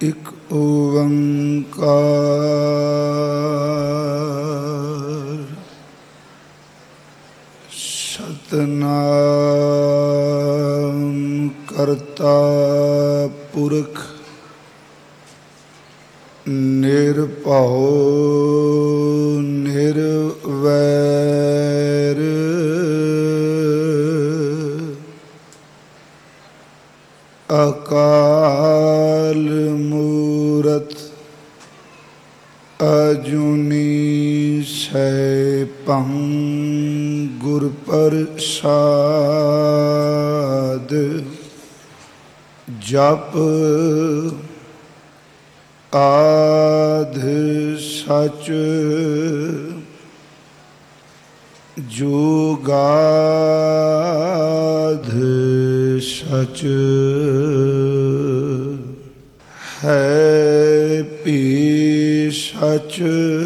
ਇਕ ਓੰਕਾਰ ਸਤਿਨਾਮ ਕਰਤਾ ਪੁਰਖ ਨਿਰਭਉ ਨਿਰਵੈਰ ਅਕਾਲ ਮੂਰਤ ਅਜੂਨੀ ਸੈਭੰ ਗੁਰ ਪ੍ਰਸਾਦ ਜਪ ਆਦਿ ਸਚ ਜੁਗਾਦਿ ਸਚ ਹੈ ਭੀ ਸਚ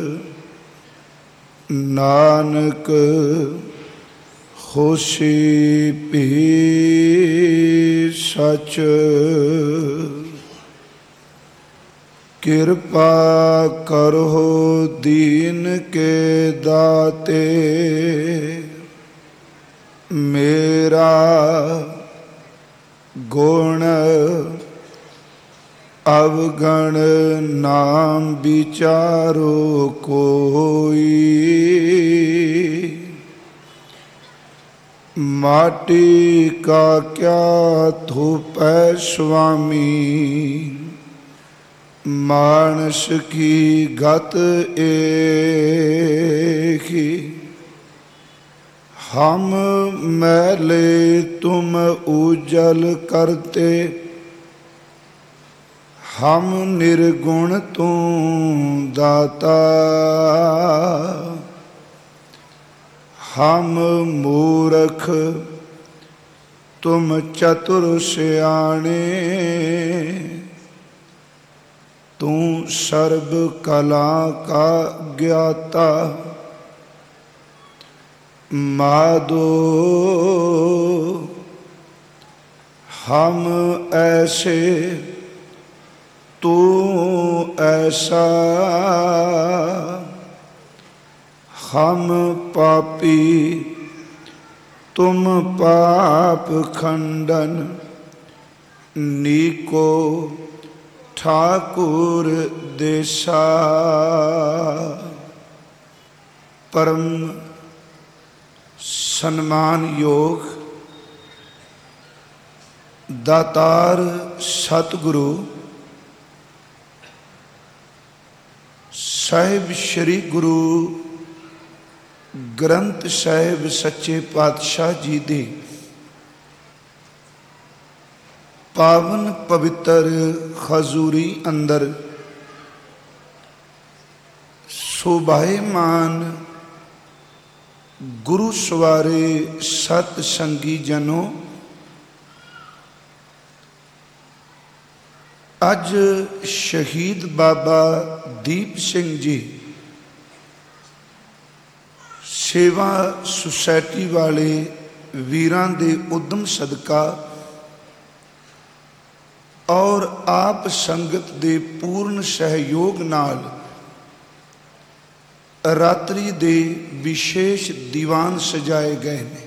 ਨਾਨਕ ਹੋਸੀ ਭੀ ਸਚ ਕਿਰਪਾ ਕਰੋ ਦੀਨ ਕੇ ਦਾਤੇ ਮੇਰਾ ਗੁਣ ਅਵਗਣ ਨਾਮ ਵਿਚਾਰੋ ਕੋਈ ਮਾਟੀ ਕਾ ਕਿਆ ਧੂਪੈ ਸੁਆਮੀ ਮਾਨਸ ਕੀ ਗਤ ਏਕੀ ਹਮ ਮੈਲੇ ਤੁਮ ਉਜਲ ਕਰਤੇ ਹਮ ਨਿਰਗੁਣ ਤੂੰ ਦਾਤਾ ਹਮ ਮੂਰਖ ਤੁਮ ਚਤੁਰ ਸਿਆਣੇ ਤੂੰ ਸਰਬ ਕਲਾ ਕਾ ਗਿਆਤਾ ਮਾਧੋ ਹਮ ਐਸੇ ਤੂੰ ਐਸਾ ਹਮ ਪਾਪੀ ਤੁਮ ਪਾਪ ਖੰਡਨ ਨੀਕੋ ਠਾਕੁਰ ਦੇਸਾ ਪਰਮ ਸਨਮਾਨਯੋਗ ਦਾਤਾਰ ਸਤਿਗੁਰੂ ਸਾਹਿਬ ਸ਼੍ਰੀ ਗੁਰੂ ਗ੍ਰੰਥ ਸਾਹਿਬ ਸੱਚੇ ਪਾਤਸ਼ਾਹ ਜੀ ਦੇ ਪਾਵਨ ਪਵਿੱਤਰ ਹਜ਼ੂਰੀ ਅੰਦਰ ਸ਼ੋਭਾਇਮਾਨ ਗੁਰੂ ਸਵਾਰੇ ਸਤ ਸੰਗੀ ਜਨੋ, ਅੱਜ ਸ਼ਹੀਦ ਬਾਬਾ ਦੀਪ ਸਿੰਘ ਜੀ ਸੇਵਾ ਸੁਸਾਇਟੀ ਵਾਲੇ ਵੀਰਾਂ ਦੇ ਉਦਮ ਸਦਕਾ ਔਰ ਆਪ ਸੰਗਤ ਦੇ ਪੂਰਨ ਸਹਿਯੋਗ ਨਾਲ ਰਾਤਰੀ ਦੇ ਵਿਸ਼ੇਸ਼ ਦੀਵਾਨ ਸਜਾਏ ਗਏ ਨੇ।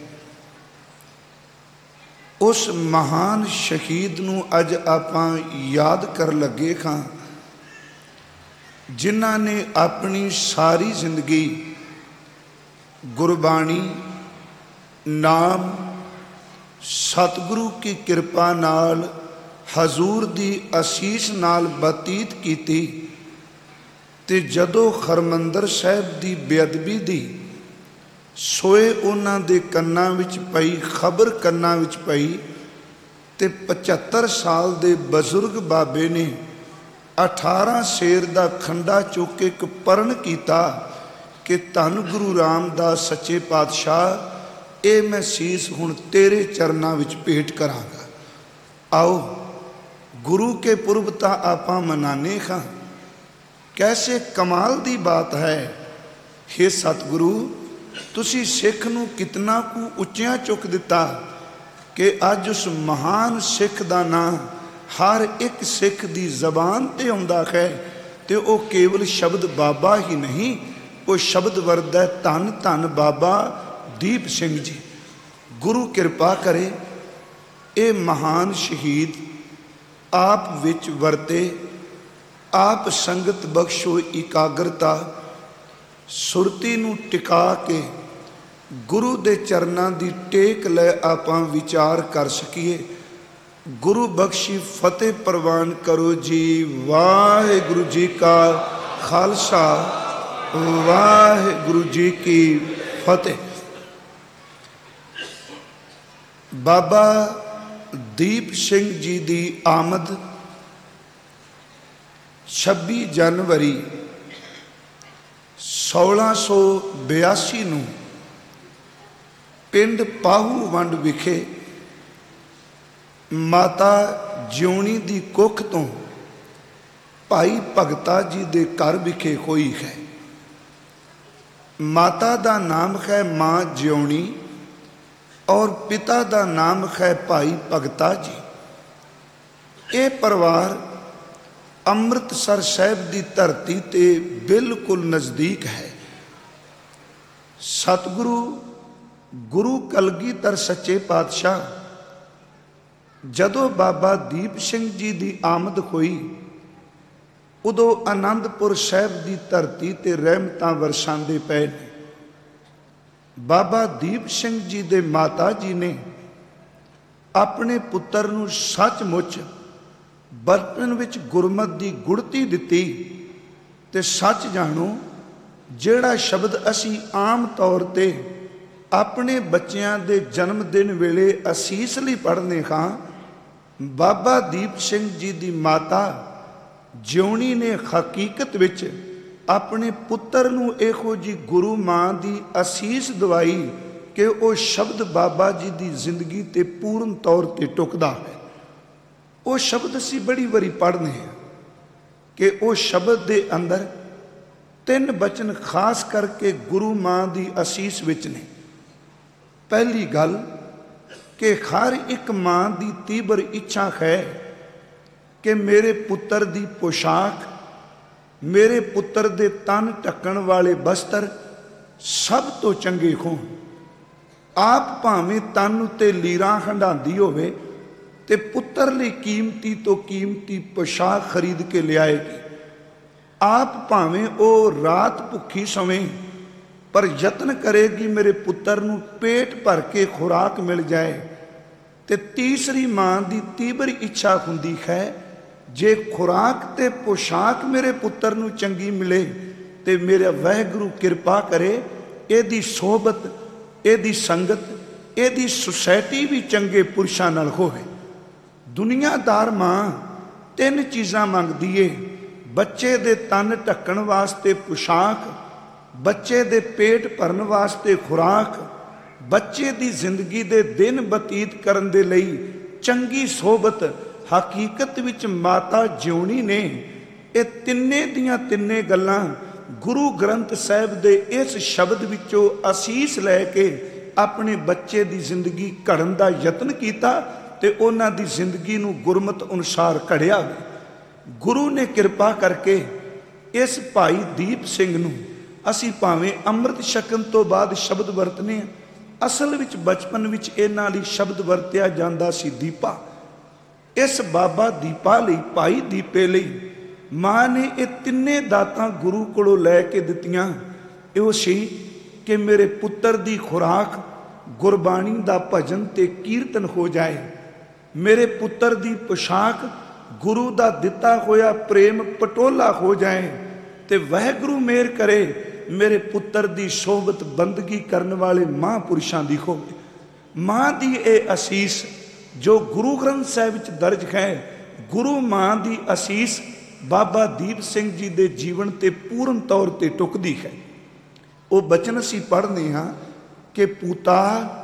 ਉਸ ਮਹਾਨ ਸ਼ਹੀਦ ਨੂੰ ਅੱਜ ਆਪਾਂ ਯਾਦ ਕਰਨ ਲੱਗੇ ਹਾਂ, ਜਿਨ੍ਹਾਂ ਨੇ ਆਪਣੀ ਸਾਰੀ ਜ਼ਿੰਦਗੀ ਗੁਰਬਾਣੀ, ਨਾਮ, ਸਤਿਗੁਰੂ ਕੀ ਕਿਰਪਾ ਨਾਲ, ਹਜ਼ੂਰ ਦੀ ਅਸੀਸ ਨਾਲ ਬਤੀਤ ਕੀਤੀ। ਤੇ ਜਦੋਂ ਹਰਿਮੰਦਰ ਸਾਹਿਬ ਦੀ ਬੇਅਦਬੀ ਦੀ ਸੋਏ ਉਹਨਾਂ ਦੇ ਕੰਨਾਂ ਵਿੱਚ ਪਈ, ਖਬਰ ਕੰਨਾਂ ਵਿੱਚ ਪਈ, ਤੇ 75 ਸਾਲ ਦੇ ਬਜ਼ੁਰਗ ਬਾਬੇ ਨੇ 18 ਸ਼ੇਰ ਦਾ ਖੰਡਾ ਚੁੱਕ ਕੇ ਇੱਕ ਪਰਨ ਕੀਤਾ ਕਿ ਧੰਨ ਗੁਰੂ ਰਾਮਦਾਸ ਸੱਚੇ ਪਾਤਸ਼ਾਹ, ਇਹ ਮੈਂ ਸੀਸ ਹੁਣ ਤੇਰੇ ਚਰਨਾਂ ਵਿੱਚ ਭੇਟ ਕਰਾਂਗਾ। ਆਓ ਗੁਰੂ ਕੇ ਪੁਰਬ ਤਾਂ ਆਪਾਂ ਮਨਾਨੇ ਹਾਂ, ਕੈਸੇ ਕਮਾਲ ਦੀ ਬਾਤ ਹੈ। ਹੇ ਸਤਿਗੁਰੂ, ਤੁਸੀਂ ਸਿੱਖ ਨੂੰ ਕਿਤਨਾ ਕੁ ਉੱਚਿਆਂ ਚੁੱਕ ਦਿੱਤਾ ਕਿ ਅੱਜ ਉਸ ਮਹਾਨ ਸਿੱਖ ਦਾ ਨਾਂ हर एक सिख दी जबान ते आउंदा है ते वो केवल शब्द बाबा ही नहीं, वो शब्द वरदा धन धन बाबा दीप सिंह जी। गुरु कृपा करे ये महान शहीद आप विच वरते, आप संगत बख्शो इकाग्रता, सुरती नूं टिका के गुरु दे चरनां दी टेक लै आपां विचार कर सकीए। गुरु बख्शी फतेह प्रवान करो जी। वाहिगुरु जी का खालसा, वाहिगुरु जी की फतेह। बाबा दीप सिंह जी की आमद 26 जनवरी 1682 ਨੂੰ पिंड पाहूवंड विखे माता जिउणी दी कुख तो भाई भगता जी दे घर विखे होई है। माता दा नाम है माँ जिउणी और पिता दा नाम है भाई भगता जी। ये परिवार अमृतसर साहिब दी धरती ते बिल्कुल नज़दीक है। सतगुरु गुरु कलगीधर सच्चे पातशाह जदों बाबा दीप सिंह जी की आमद हुई, उदों आनंदपुर साहिब की धरती ते रहमतां वरसांदे पे ने। बाबा दीप सिंह जी दे माता जी ने अपने पुत्र नूं सचमुच बचपन विच गुरमत की गुड़ती दिती। ते सच जाणो, जिहड़ा शब्द असी आम तौर ते अपने बच्चों के जन्मदिन वेले असीस लई पढ़ने हाँ, बाबा दीप सिंह जी की माता जिउणी ने हकीकत विच अपने पुत्र नूं इहो जी गुरु माँ की असीस दवाई कि वह शब्द बाबा जी की जिंदगी ते पूर्ण तौर पर टुकदा है। वो शब्द असी बड़ी बारी पढ़ने हैं कि वो शब्द के अंदर 3 बचन खास करके गुरु माँ की असीस विच ने। पहली गल कि हर एक माँ की तीबर इच्छा है कि मेरे पुत्र की पोशाक, मेरे पुत्र के तन ढकण वाले वस्त्र सब तो चंगे होण। आप भावें तन उत्ते लीरां हंडांदी होवे ते पुत्र लई कीमती तो कीमती पोशाक खरीद के लियाएगी। आप भावें वो रात भुखी सवें पर यत्न करेगी मेरे पुत्र नूं पेट भर के खुराक मिल जाए। ते तीसरी माँ की तीव्र इच्छा हुंदी है जे खुराक ते पोशाक मेरे पुत्र नूं चंगी मिले ते मेरा वाहिगुरू कृपा करे इहदी सोहबत, इहदी संगत, इहदी सोसाइटी भी चंगे पुरुषां नाल होवे। दुनियादार माँ 3 चीज़ां मंगदी है, बच्चे दे तन ढकण वास्ते पोशाक, बच्चे दे पेट भरन वास्ते खुराक, बच्चे दी जिंदगी दे दिन बतीत करन दे लई चंगी सोहबत। हकीकत विच माता जिउणी ने ये तिन्ने दियां तिन्ने गल्लां गुरु ग्रंथ साहिब दे इस शब्द विचों असीस लैके अपने बच्चे दी जिंदगी घड़न दा यतन कीता ते उन्हां दी जिंदगी नूं गुरमत अनुसार घड़िया। गुरु ने कृपा करके इस भाई दीप सिंह नूं असी भावें अमृत छकन तो बाद शब्द वरतने, असल विच बचपन विच इन्हां लई शब्द वरतिया जांदा सी दीपा। इस बाबा दीपा लई, भाई दीपे लई माँ ने ये तिन्ने दातां गुरु कोलों लैके दित्तियां। इहो सी कि मेरे पुत्र दी खुराक गुरबाणी दा भजन ते कीर्तन हो जाए, मेरे पुत्र दी पोशाक गुरु दा दिता होया प्रेम पटोला हो जाए, ते वाहिगुरू मेहर करे मेरे पुत्र दी सोहबत बंदगी करने वाले महापुरुषां दी होवे। माँ दी ए असीस जो गुरु ग्रंथ साहिब विच दर्ज है, गुरु माँ दी असीस बाबा दीप सिंह जी दे जीवन ते पूर्ण तौर ते टुकदी है। वो बचन असी पढ़ने हाँ कि पूता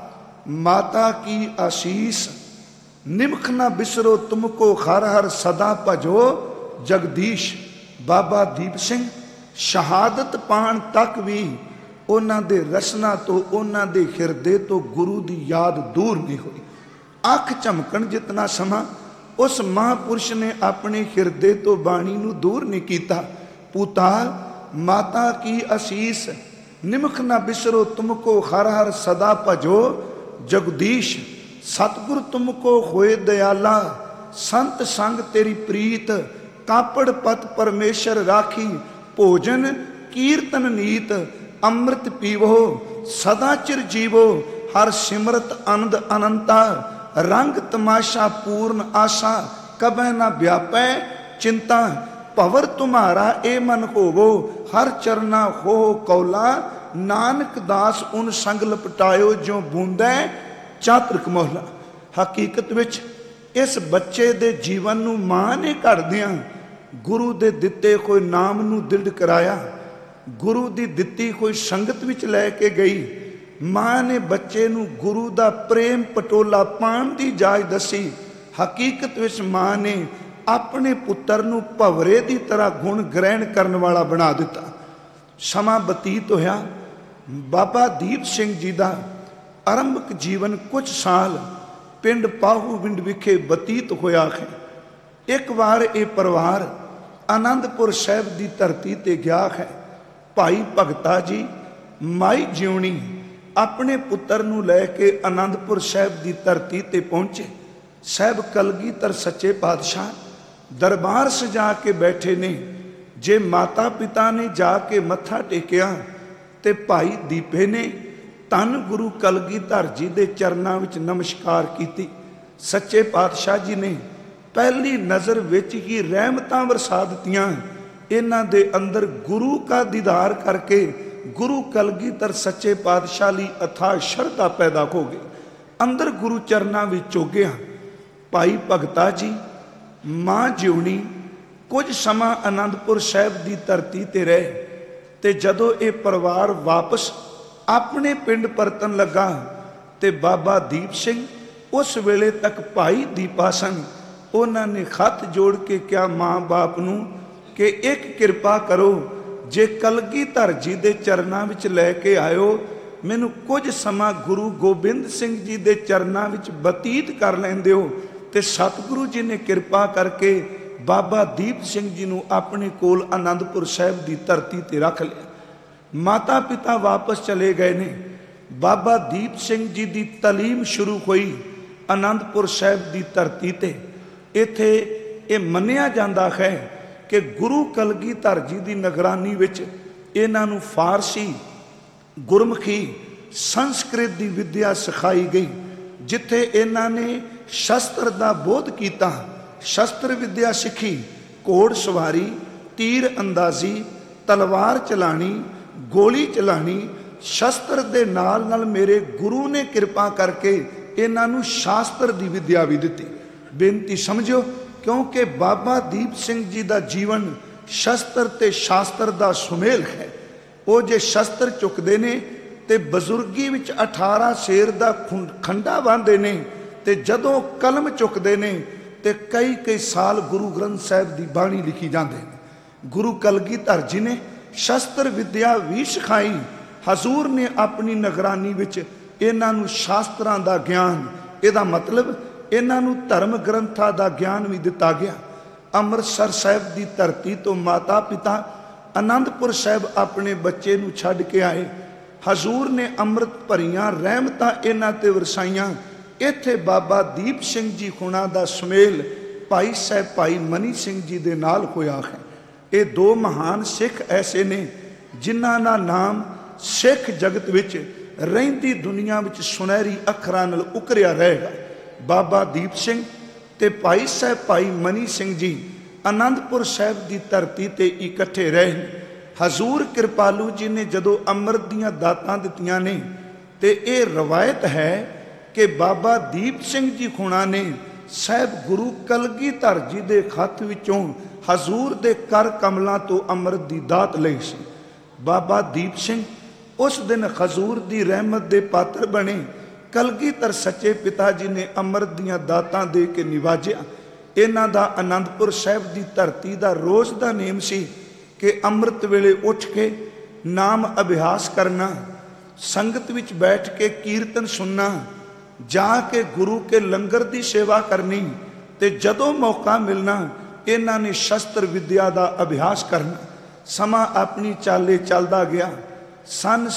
माता की आशीष, निमख न बिसरो तुमको हर हर सदा भजो जगदीश। बाबा दीप सिंह शहादत पाण तक भी उन्हां दे रसना तो, उन्हां दे हिरदे तो गुरु की याद दूर नहीं हुई। अख झमकण जितना समा उस महापुरुष ने अपने हिरदे तो बाणी नू दूर नहीं कीता। पूता माता की आशीष निमख ना बिसरो, तुमको हर हर सदा भजो जगदीश। सतगुर तुमको होए दयाला, संत संग तेरी प्रीत। कापड़ पत परमेश्वर राखी, भोजन कीर्तन नीत। अमृत पीवो सदा चिर जीवो, हर सिमरत आनंद अनंता। रंग तमाशा पूर्ण आशा, कबै न व्यापै चिंता। भवर तुम्हारा ए मन होवो, हर चरना हो कौला। नानक दास उन संग लपटायो, जो बूंदै चातृक मोहला। हकीकत विच इस बच्चे दे जीवन नू मां ने घड़दियां गुरु दे दिते कोई नाम नू दृढ़ कराया, गुरु दी दिती कोई संगत विच लैके गई। मां ने बच्चे नू गुरु दा प्रेम पटोला पाण दी जाच दसी। हकीकत विच मां ने अपने पुत्र नू भवरे दी तरह गुण ग्रहण करन वाला बना दिता। समा बतीत होया, बाबा दीप सिंह जी दा आरंभिक जीवन कुछ साल पिंड पाहूविंड विखे बतीत होया है। एक बार ये परिवार आनंदपुर साहिब की धरती ते गया है। भाई भगता जी माई जिउणी अपने पुत्र नू लैके आनंदपुर साहिब की धरती ते पहुंचे। साहिब कलगीधर सच्चे पातशाह दरबार सजा के बैठे ने। जे माता पिता ने जाके मत्था टेकिया ते भाई दीपे ने धन गुरु कलगीधर जी दे चरनां विच नमस्कार कीती। सच्चे पातशाह जी ने पहली नज़र विच ही रहमतां वरसा दित्तियां। इन्हां दे अंदर गुरु का दीदार करके गुरु कलगीधर सच्चे पातशाह लई अथाह शरधा पैदा हो गई। अंदर गुरु चरनां विच चोगिया। भाई भगता जी मां जिउणी कुछ समा आनंदपुर साहिब की धरती ते रहे ते जदों ये परिवार वापस अपने पिंड परतन लगा ते बाबा दीप सिंह उस वेले तक भाई दीपा सन। उन्होंने खत जोड़ के क्या माँ बाप नूं कि एक किरपा करो, जे कलगीधर जी दे चरनां विच लैके आयो, मैनूं कुछ समा गुरु गोबिंद सिंह जी दे चरनां विच बतीत कर लैंदे हो। ते सतगुरु जी ने किरपा करके बाबा दीप सिंह जी नूं अपने कोल आनंदपुर साहिब की धरती ते रख लिया। माता पिता वापस चले गए ने। बाबा दीप सिंह जी की तलीम शुरू हुई आनंदपुर साहिब की धरती ते। इत्थे ये मन्निया जाता है कि गुरु कलगीधर जी की निगरानी विच इन्हां नूं फारसी, गुरमुखी, संस्कृत की विद्या सिखाई गई। जिथे इन्हां ने शस्त्र का बोध किया, शस्त्र विद्या सीखी, घोड़ सवारी, तीर अंदाजी, तलवार चलानी, गोली चलानी। शस्त्र दे नाल नाल मेरे गुरु ने कृपा करके इन्हां नूं शास्त्र की विद्या भी दी। बेनती समझो, क्योंकि बाबा दीप सिंह जी का जीवन शस्त्र ते शास्त्र का सुमेल है। वो जे शस्त्र चुकते ने ते बजुर्गी विच 18 शेर का खंडा बांधते ने ते जदों कलम चुकते ने ते कई कई साल गुरु ग्रंथ साहिब की बाणी लिखी जाते हैं। गुरु कलगीधर जी ने शस्त्र विद्या भी सिखाई। हजूर ने अपनी निगरानी विच इन्हां नूं शास्त्रां दा ज्ञान, इहदा मतलब इन्हां नूं धर्म ग्रंथां दा ज्ञान भी दिता गया। अमृतसर साहिब की धरती तो माता पिता आनंदपुर साहिब अपने बच्चे नूं छड्ड के आए। हजूर ने अमृत भरियां रहमतां इन्हां ते वरसाईयां। इत्थे बाबा दीप सिंह जी हुणां दा सुमेल भाई साहब भाई मनी सिंह जी दे नाल होया है। ये दो महान सिख ऐसे ने जिन्हां दा नाम सिख जगत विच रहिंदी दुनिया विच सुनहरी अखरां नाल उकरिया रहेगा। बाबा दीप सिंह ते भाई साहब भाई मनी सिंह जी आनंदपुर साहिब की धरती ते इकट्ठे रहे। हजूर कृपालू जी ने जदों अमृत दीयां दातां दित्तियां ने ते ये रवायत है कि बाबा दीप सिंह जी हुणां ने साहिब गुरु कलगीधर जी दे खत विचों हजूर दे कर कमलों तो अमृत की दात लई सी। बाबा दीप सिंह उस दिन हजूर की रहमत दे पात्र बने। कलगीधर सच्चे पिता जी ने अमृत दीयां दातां दे के निवाजिया। इन्हां दा आनंदपुर साहिब की धरती का रोज़ का नेम सी कि अमृत वेले उठ के नाम अभ्यास करना, संगत विच बैठ के कीर्तन सुनना, जाके गुरु के लंगर की सेवा करनी, ਤੇ ਜਦੋਂ ਮੌਕਾ ਮਿਲਣਾ ਇਹਨਾਂ ਨੇ ਸ਼ਸਤਰ ਵਿਦਿਆ ਦਾ ਅਭਿਆਸ ਕਰਨਾ। ਸਮਾਂ ਆਪਣੀ ਚਾਲੇ ਚੱਲਦਾ ਗਿਆ। ਸੰਨ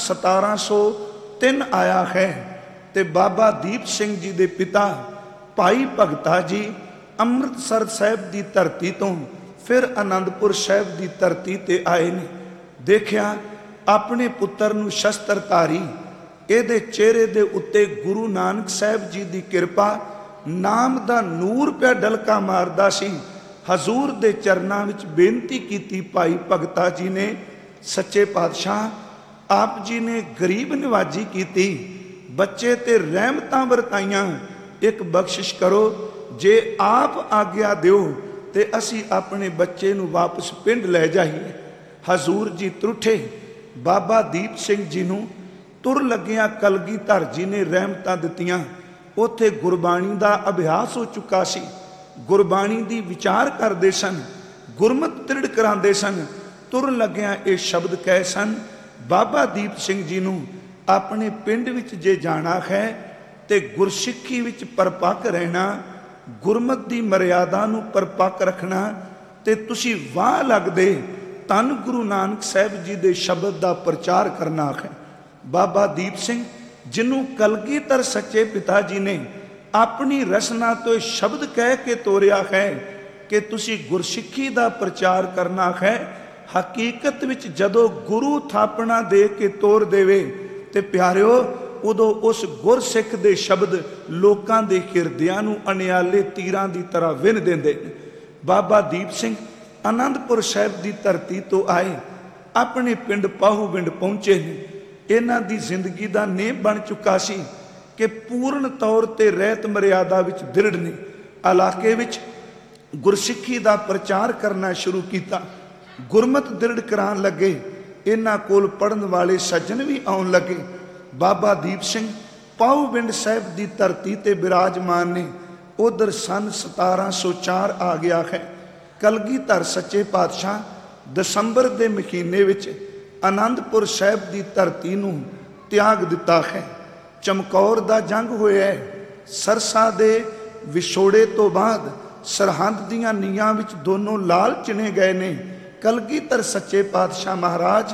1703 ਆਇਆ ਹੈ ਤੇ ਬਾਬਾ ਦੀਪ ਸਿੰਘ ਜੀ ਦੇ ਪਿਤਾ ਭਾਈ ਭਗਤਾ ਜੀ ਅੰਮ੍ਰਿਤਸਰ ਸਾਹਿਬ ਦੀ ਧਰਤੀ ਤੋਂ ਫਿਰ ਆਨੰਦਪੁਰ ਸਾਹਿਬ ਦੀ ਧਰਤੀ ਤੇ ਆਏ ਨੇ। ਦੇਖਿਆ ਆਪਣੇ ਪੁੱਤਰ ਨੂੰ ਸ਼ਸਤਰਧਾਰੀ, ਇਹਦੇ ਚਿਹਰੇ ਦੇ ਉੱਤੇ ਗੁਰੂ ਨਾਨਕ ਸਾਹਿਬ ਜੀ ਦੀ ਕਿਰਪਾ ਨਾਮ ਦਾ ਨੂਰ ਪਿਆ ਡਲਕਾ ਮਾਰਦਾ ਸੀ। ਹਜ਼ੂਰ ਦੇ ਚਰਨਾਂ ਵਿੱਚ ਬੇਨਤੀ ਕੀਤੀ ਭਾਈ ਭਗਤਾ ਜੀ ਨੇ, ਸੱਚੇ ਪਾਤਸ਼ਾਹ ਆਪ ਜੀ ਨੇ ਗਰੀਬ ਨਿਵਾਜੀ ਕੀਤੀ, ਬੱਚੇ ਤੇ ਰਹਿਮਤਾਂ ਵਰਤਾਈਆਂ, ਇੱਕ ਬਖਸ਼ਿਸ਼ ਕਰੋ, ਜੇ ਆਪ ਆਗਿਆ ਦਿਓ ਤੇ ਅਸੀਂ ਆਪਣੇ ਬੱਚੇ ਨੂੰ ਵਾਪਸ ਪਿੰਡ ਲੈ ਜਾਈਏ। ਹਜ਼ੂਰ ਜੀ ਤਰੁੱਠੇ। ਬਾਬਾ ਦੀਪ ਸਿੰਘ ਜੀ ਨੂੰ ਤੁਰ ਲੱਗਿਆਂ ਕਲਗੀਧਰ ਜੀ ਨੇ ਰਹਿਮਤਾਂ ਦਿੱਤੀਆਂ। ਉੱਥੇ ਗੁਰਬਾਣੀ ਦਾ ਅਭਿਆਸ ਹੋ ਚੁੱਕਾ ਸੀ, ਗੁਰਬਾਣੀ ਦੀ ਵਿਚਾਰ ਕਰਦੇ ਸਨ, ਗੁਰਮਤਿ ਤ੍ਰਿੜ ਕਰਾਉਂਦੇ ਸਨ। ਤੁਰ ਲੱਗਿਆਂ ਇਹ ਸ਼ਬਦ ਕਹੇ ਸਨ, ਬਾਬਾ ਦੀਪ ਸਿੰਘ ਜੀ ਨੂੰ ਆਪਣੇ ਪਿੰਡ ਵਿੱਚ ਜੇ ਜਾਣਾ ਹੈ ਤੇ ਗੁਰਸਿੱਖੀ ਵਿੱਚ ਪਰਪੱਕ ਰਹਿਣਾ, ਗੁਰਮਤਿ ਦੀ ਮਰਿਆਦਾ ਨੂੰ ਪਰਪੱਕ ਰੱਖਣਾ, ਤੇ ਤੁਸੀਂ ਵਾਹ ਲੱਗਦੇ ਧੰਨ ਗੁਰੂ ਨਾਨਕ ਸਾਹਿਬ ਜੀ ਦੇ ਸ਼ਬਦ ਦਾ ਪ੍ਰਚਾਰ ਕਰਨਾ ਹੈ। ਬਾਬਾ ਦੀਪ ਸਿੰਘ ਜਿਹਨੂੰ ਕਲਗੀਧਰ ਸੱਚੇ ਪਿਤਾ ਜੀ ਨੇ ਆਪਣੀ ਰਸਨਾ ਤੋਂ ਸ਼ਬਦ ਕਹਿ ਕੇ ਤੋਰਿਆ ਹੈ ਕਿ ਤੁਸੀਂ ਗੁਰਸਿੱਖੀ ਦਾ ਪ੍ਰਚਾਰ ਕਰਨਾ ਹੈ। ਹਕੀਕਤ ਵਿੱਚ ਜਦੋਂ ਗੁਰੂ ਥਾਪਣਾ ਦੇ ਕੇ ਤੋਰ ਦੇਵੇ ਤੇ ਪਿਆਰਿਓ, ਉਦੋਂ ਉਸ ਗੁਰਸਿੱਖ ਦੇ ਸ਼ਬਦ ਲੋਕਾਂ ਦੇ ਹਿਰਦਿਆਂ ਨੂੰ ਅਣਿਆਲੇ ਤੀਰਾਂ ਦੀ ਤਰ੍ਹਾਂ ਵਿੰਨ ਦਿੰਦੇ ਨੇ। ਬਾਬਾ ਦੀਪ ਸਿੰਘ ਆਨੰਦਪੁਰ ਸਾਹਿਬ ਦੀ ਧਰਤੀ ਤੋਂ ਆਏ, ਆਪਣੇ ਪਿੰਡ ਪਾਹੂਵਿੰਡ ਪਹੁੰਚੇ ਨੇ। ਇਹਨਾਂ ਦੀ ਜ਼ਿੰਦਗੀ ਦਾ ਨੇਮ ਬਣ ਚੁੱਕਾ ਸੀ ਕਿ ਪੂਰਨ ਤੌਰ ਤੇ ਰਹਿਤ ਮਰਿਆਦਾ ਵਿੱਚ ਦ੍ਰਿੜ ਨੇ। ਇਲਾਕੇ ਵਿੱਚ ਗੁਰਸਿੱਖੀ ਦਾ ਪ੍ਰਚਾਰ ਕਰਨਾ ਸ਼ੁਰੂ ਕੀਤਾ, ਗੁਰਮਤਿ ਦ੍ਰਿੜ ਕਰਾਉਣ ਲੱਗੇ। ਇਹਨਾਂ ਕੋਲ ਪੜ੍ਹਨ ਵਾਲੇ ਸੱਜਣ ਵੀ ਆਉਣ ਲੱਗੇ। ਬਾਬਾ ਦੀਪ ਸਿੰਘ ਪਾਹੂਵਿੰਡ ਸਾਹਿਬ ਦੀ ਧਰਤੀ ਤੇ ਬਿਰਾਜਮਾਨ ਨੇ। ਉਧਰ ਸੰਨ 1704 ਆ ਗਿਆ ਹੈ। ਕਲਗੀਧਰ ਸੱਚੇ ਪਾਤਸ਼ਾਹ ਦਸੰਬਰ ਦੇ ਮਹੀਨੇ ਵਿੱਚ ਆਨੰਦਪੁਰ ਸਾਹਿਬ ਦੀ ਧਰਤੀ ਨੂੰ ਤਿਆਗ ਦਿੱਤਾ ਹੈ। ਚਮਕੌਰ ਦਾ ਜੰਗ ਹੋਇਆ ਹੈ। ਸਰਸਾ ਦੇ ਵਿਛੋੜੇ ਤੋਂ ਬਾਅਦ ਸਰਹੰਦ ਦੀਆਂ ਨੀਹਾਂ ਵਿੱਚ ਦੋਨੋਂ ਲਾਲ ਚਿਣੇ ਗਏ ਨੇ। ਕਲਗੀਧਰ ਸੱਚੇ ਪਾਤਸ਼ਾਹ ਮਹਾਰਾਜ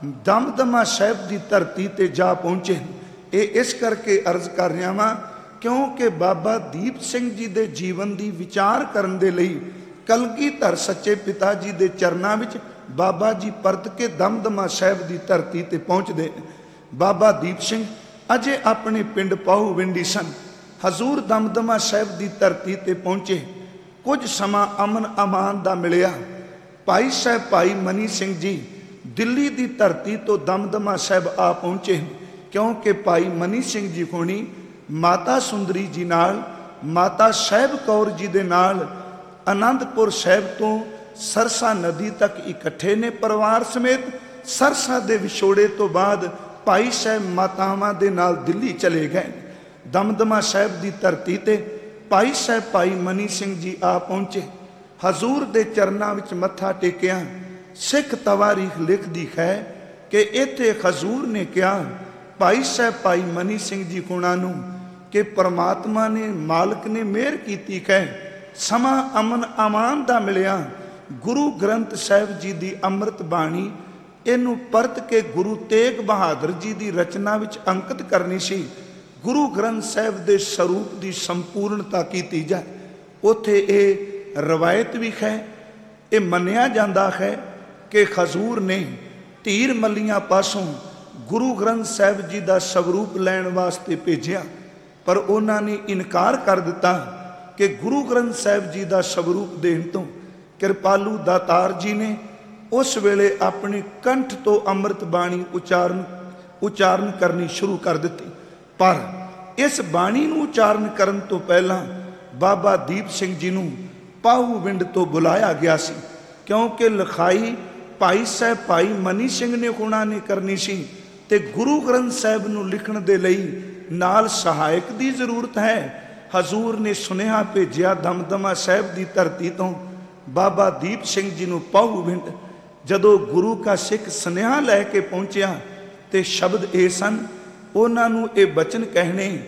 ਦਮਦਮਾ ਸਾਹਿਬ ਦੀ ਧਰਤੀ ਤੇ ਜਾ ਪਹੁੰਚੇ। ਇਹ ਇਸ ਕਰਕੇ ਅਰਜ਼ ਕਰ ਰਿਹਾ ਵਾਂ ਕਿਉਂਕਿ ਬਾਬਾ ਦੀਪ ਸਿੰਘ ਜੀ ਦੇ ਜੀਵਨ ਦੀ ਵਿਚਾਰ ਕਰਨ ਦੇ ਲਈ ਕਲਗੀਧਰ ਸੱਚੇ ਪਿਤਾ ਜੀ ਦੇ ਚਰਨਾਂ ਵਿੱਚ ਬਾਬਾ ਜੀ ਪਰਤ ਕੇ ਦਮਦਮਾ ਸਾਹਿਬ ਦੀ ਧਰਤੀ ਤੇ ਪਹੁੰਚਦੇ। ਬਾਬਾ ਦੀਪ ਸਿੰਘ ਅਜੇ ਆਪਣੇ ਪਿੰਡ ਪਾਹੂਵਿੰਡੀ ਸਨ। ਹਜ਼ੂਰ ਦਮਦਮਾ ਸਾਹਿਬ ਦੀ ਧਰਤੀ ਤੇ ਪਹੁੰਚੇ। ਕੁਝ ਸਮਾਂ ਅਮਨ ਅਮਾਨ ਦਾ ਮਿਲਿਆ। ਭਾਈ ਸਾਹਿਬ ਭਾਈ ਮਨੀ ਸਿੰਘ ਜੀ ਦਿੱਲੀ ਦੀ ਧਰਤੀ ਤੋਂ ਦਮਦਮਾ ਸਾਹਿਬ ਆ ਪਹੁੰਚੇ, ਕਿਉਂਕਿ ਭਾਈ ਮਨੀ ਸਿੰਘ ਜੀ ਹੋਣੀ ਮਾਤਾ ਸੁੰਦਰੀ ਜੀ ਨਾਲ, ਮਾਤਾ ਸਾਹਿਬ ਕੌਰ ਜੀ ਦੇ ਨਾਲ ਆਨੰਦਪੁਰ ਸਾਹਿਬ ਤੋਂ ਸਰਸਾ ਨਦੀ ਤੱਕ ਇਕੱਠੇ ਨੇ ਪਰਿਵਾਰ ਸਮੇਤ। ਸਰਸਾ ਦੇ ਵਿਛੋੜੇ ਤੋਂ ਬਾਅਦ ਭਾਈ ਸਾਹਿਬ ਮਾਤਾਵਾਂ ਦੇ ਨਾਲ ਦਿੱਲੀ ਚਲੇ ਗਏ। ਦਮਦਮਾ ਸਾਹਿਬ ਦੀ ਧਰਤੀ ਤੇ ਭਾਈ ਸਾਹਿਬ ਭਾਈ ਮਨੀ ਸਿੰਘ ਜੀ ਆ ਪਹੁੰਚੇ। ਹਜ਼ੂਰ ਦੇ ਚਰਨਾਂ ਵਿੱਚ ਮੱਥਾ ਟੇਕਿਆ। ਸਿੱਖ ਤਵਾਰੀਖ ਲਿਖਦੀ ਹੈ ਕਿ ਇੱਥੇ ਹਜ਼ੂਰ ਨੇ ਕਿਹਾ ਭਾਈ ਸਾਹਿਬ ਭਾਈ ਮਨੀ ਸਿੰਘ ਜੀ ਹੋਣਾ ਨੂੰ ਕਿ ਪਰਮਾਤਮਾ ਨੇ, ਮਾਲਕ ਨੇ ਮਿਹਰ ਕੀਤੀ ਹੈ, ਸਮਾਂ ਅਮਨ ਅਮਾਨ ਦਾ ਮਿਲਿਆ। ਗੁਰੂ ਗ੍ਰੰਥ ਸਾਹਿਬ ਜੀ ਦੀ ਅੰਮ੍ਰਿਤ ਬਾਣੀ ਇਹਨੂੰ ਪਰਤ ਕੇ ਗੁਰੂ ਤੇਗ ਬਹਾਦਰ ਜੀ ਦੀ ਰਚਨਾ ਵਿੱਚ ਅੰਕਿਤ ਕਰਨੀ ਸੀ। ਗੁਰੂ ਗ੍ਰੰਥ ਸਾਹਿਬ ਦੇ ਸਰੂਪ ਦੀ ਸੰਪੂਰਨਤਾ ਕੀਤੀ ਜਾਏ। ਉੱਥੇ ਇਹ ਰਵਾਇਤ ਵੀ ਹੈ, ਇਹ ਮੰਨਿਆ ਜਾਂਦਾ ਹੈ ਕਿ ਹਜ਼ੂਰ ਨੇ ਧੀਰ ਮੱਲੀਆਂ ਪਾਸੋਂ ਗੁਰੂ ਗ੍ਰੰਥ ਸਾਹਿਬ ਜੀ ਦਾ ਸਵਰੂਪ ਲੈਣ ਵਾਸਤੇ ਭੇਜਿਆ, ਪਰ ਉਹਨਾਂ ਨੇ ਇਨਕਾਰ ਕਰ ਦਿੱਤਾ ਕਿ ਗੁਰੂ ਗ੍ਰੰਥ ਸਾਹਿਬ ਜੀ ਦਾ ਸਵਰੂਪ ਦੇਣ ਤੋਂ। ਕਿਰਪਾਲੂ ਦਾਤਾਰ ਜੀ ਨੇ ਉਸ ਵੇਲੇ ਆਪਣੇ ਕੰਠ ਤੋਂ ਅੰਮ੍ਰਿਤ ਬਾਣੀ ਉਚਾਰਨ ਕਰਨੀ ਸ਼ੁਰੂ ਕਰ ਦਿੱਤੀ। ਪਰ ਇਸ ਬਾਣੀ ਨੂੰ ਉਚਾਰਨ ਕਰਨ ਤੋਂ ਪਹਿਲਾਂ ਬਾਬਾ ਦੀਪ ਸਿੰਘ ਜੀ ਨੂੰ ਪਾਹੂਵਿੰਡ ਤੋਂ ਬੁਲਾਇਆ ਗਿਆ ਸੀ, ਕਿਉਂਕਿ ਲਿਖਾਈ ਭਾਈ ਸਾਹਿਬ ਭਾਈ ਮਨੀ ਸਿੰਘ ਨੇ ਹੋਣਾ ਨੇ ਕਰਨੀ ਸੀ ਤੇ ਗੁਰੂ ਗ੍ਰੰਥ ਸਾਹਿਬ ਨੂੰ ਲਿਖਣ ਦੇ ਲਈ ਨਾਲ ਸਹਾਇਕ ਦੀ ਜ਼ਰੂਰਤ ਹੈ। ਹਜ਼ੂਰ ਨੇ ਸੁਨੇਹਾ ਭੇਜਿਆ ਦਮਦਮਾ ਸਾਹਿਬ ਦੀ ਧਰਤੀ ਤੋਂ ਬਾਬਾ ਦੀਪ ਸਿੰਘ ਜੀ ਨੂੰ ਪਾਹੂਵਿੰਡ। ਜਦੋਂ ਗੁਰੂ ਕਾ ਸਿੱਖ ਸੁਨੇਹਾ ਲੈ ਕੇ ਪਹੁੰਚਿਆ ਤੇ ਸ਼ਬਦ ਇਹ ਸਨ, ਉਹਨਾਂ ਨੂੰ ਇਹ ਬਚਨ ਕਹਿਣੇ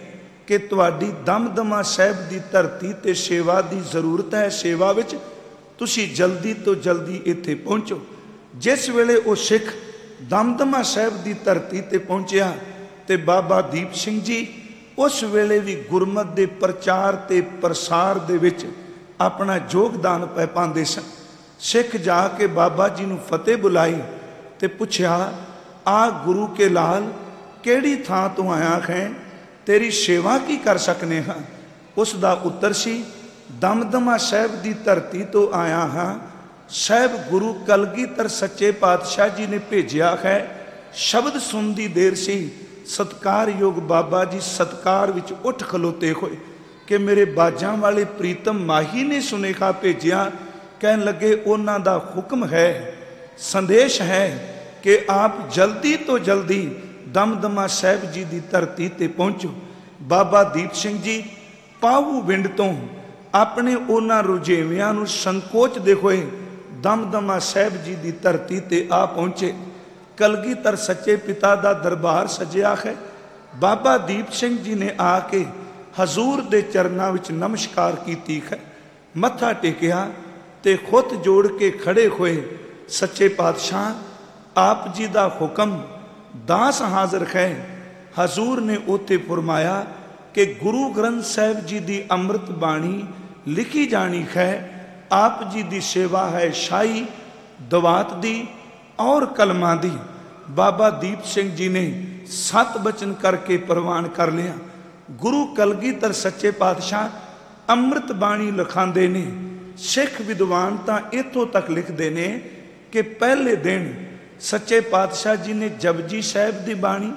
ਕਿ ਤੁਹਾਡੀ ਦਮਦਮਾ ਸਾਹਿਬ ਦੀ ਧਰਤੀ ਤੇ ਸੇਵਾ ਦੀ ਜ਼ਰੂਰਤ ਹੈ। ਸੇਵਾ ਵਿੱਚ ਤੁਸੀਂ ਜਲਦੀ ਤੋਂ ਜਲਦੀ ਇੱਥੇ ਪਹੁੰਚੋ। ਜਿਸ ਵੇਲੇ ਉਹ ਸਿੱਖ ਦਮਦਮਾ ਸਾਹਿਬ ਦੀ ਧਰਤੀ ਤੇ ਪਹੁੰਚਿਆ ਤੇ ਬਾਬਾ ਦੀਪ ਸਿੰਘ ਜੀ ਉਸ ਵੇਲੇ ਵੀ ਗੁਰਮਤਿ ਦੇ ਪ੍ਰਚਾਰ ਤੇ ਪ੍ਰਸਾਰ ਦੇ ਵਿੱਚ ਆਪਣਾ ਯੋਗਦਾਨ ਪੈ ਪਾਉਂਦੇ ਸਨ। ਸਿੱਖ ਜਾ ਕੇ ਬਾਬਾ ਜੀ ਨੂੰ ਫਤਿਹ ਬੁਲਾਈ ਤੇ ਪੁੱਛਿਆ, ਆ ਗੁਰੂ ਕੇ ਲਾਲ ਕਿਹੜੀ ਥਾਂ ਤੋਂ ਆਇਆ ਹੈ, ਤੇਰੀ ਸੇਵਾ ਕੀ ਕਰ ਸਕਨੇ ਹਾਂ? ਉਸ ਦਾ ਉੱਤਰ ਸੀ, ਦਮਦਮਾ ਸਾਹਿਬ ਦੀ ਧਰਤੀ ਤੋਂ ਆਇਆ ਹਾਂ। ਸਾਹਿਬ ਗੁਰੂ ਕਲਗੀਧਰ ਸੱਚੇ ਪਾਤਸ਼ਾਹ ਜੀ ਨੇ ਭੇਜਿਆ ਹੈ। ਸ਼ਬਦ ਸੁਣਨ ਦੀ ਦੇਰ ਸੀ। ਸਤਿਕਾਰਯੋਗ ਬਾਬਾ ਜੀ ਸਤਿਕਾਰ ਵਿੱਚ ਉੱਠ ਖਲੋਤੇ ਹੋਏ ਕਿ ਮੇਰੇ ਬਾਜਾਂ ਵਾਲੇ ਪ੍ਰੀਤਮ ਮਾਹੀ ਨੇ ਸੁਨੇਹਾ ਭੇਜਿਆ। ਕਹਿਣ ਲੱਗੇ, ਉਹਨਾਂ ਦਾ ਹੁਕਮ ਹੈ, ਸੰਦੇਸ਼ ਹੈ ਕਿ ਆਪ ਜਲਦੀ ਤੋਂ ਜਲਦੀ ਦਮਦਮਾ ਸਾਹਿਬ ਜੀ ਦੀ ਧਰਤੀ ਤੇ ਪਹੁੰਚੋ। ਬਾਬਾ ਦੀਪ ਸਿੰਘ ਜੀ ਪਾਹੂ ਵਿੰਡ ਤੋਂ ਆਪਣੇ ਉਹਨਾਂ ਰੁਝੇਵਿਆਂ ਨੂੰ ਸੰਕੋਚਦੇ ਹੋਏ ਦਮਦਮਾ ਸਾਹਿਬ ਜੀ ਦੀ ਧਰਤੀ ਤੇ ਆ ਪਹੁੰਚੇ। ਕਲਗੀਧਰ ਸੱਚੇ ਪਿਤਾ ਦਾ ਦਰਬਾਰ ਸਜਿਆ ਹੈ। ਬਾਬਾ ਦੀਪ ਸਿੰਘ ਜੀ ਨੇ ਆ ਕੇ ਹਜ਼ੂਰ ਦੇ ਚਰਨਾਂ ਵਿੱਚ ਨਮਸਕਾਰ ਕੀਤੀ ਹੈ, ਮੱਥਾ ਟੇਕਿਆ ਤੇ ਖੁੱਤ ਜੋੜ ਕੇ ਖੜੇ ਹੋਏ। ਸੱਚੇ ਪਾਤਸ਼ਾਹ, ਆਪ ਜੀ ਦਾ ਹੁਕਮ, ਦਾਸ ਹਾਜ਼ਰ ਹੈ। ਹਜ਼ੂਰ ਨੇ ਉੱਥੇ ਫਰਮਾਇਆ ਕਿ ਗੁਰੂ ਗ੍ਰੰਥ ਸਾਹਿਬ ਜੀ ਦੀ ਅੰਮ੍ਰਿਤ ਬਾਣੀ ਲਿਖੀ ਜਾਣੀ ਹੈ। ਆਪ ਜੀ ਦੀ ਸੇਵਾ ਹੈ ਸ਼ਾਹੀ, ਦਵਾਤ ਦੀ ਔਰ ਕਲਮਾਂ ਦੀ। ਬਾਬਾ ਦੀਪ ਸਿੰਘ ਜੀ ਨੇ 7 ਬਚਨ ਕਰਕੇ ਪ੍ਰਵਾਨ ਕਰ ਲਿਆ। ਗੁਰੂ ਕਲਗੀਧਰ ਸੱਚੇ ਪਾਤਸ਼ਾਹ ਅੰਮ੍ਰਿਤ ਬਾਣੀ ਲਿਖਾਉਂਦੇ ਨੇ। ਸਿੱਖ ਵਿਦਵਾਨ ਤਾਂ ਇੱਥੋਂ ਤੱਕ ਲਿਖਦੇ ਨੇ ਕਿ ਪਹਿਲੇ ਦਿਨ ਸੱਚੇ ਪਾਤਸ਼ਾਹ ਜੀ ਨੇ ਜਪਜੀ ਸਾਹਿਬ ਦੀ ਬਾਣੀ,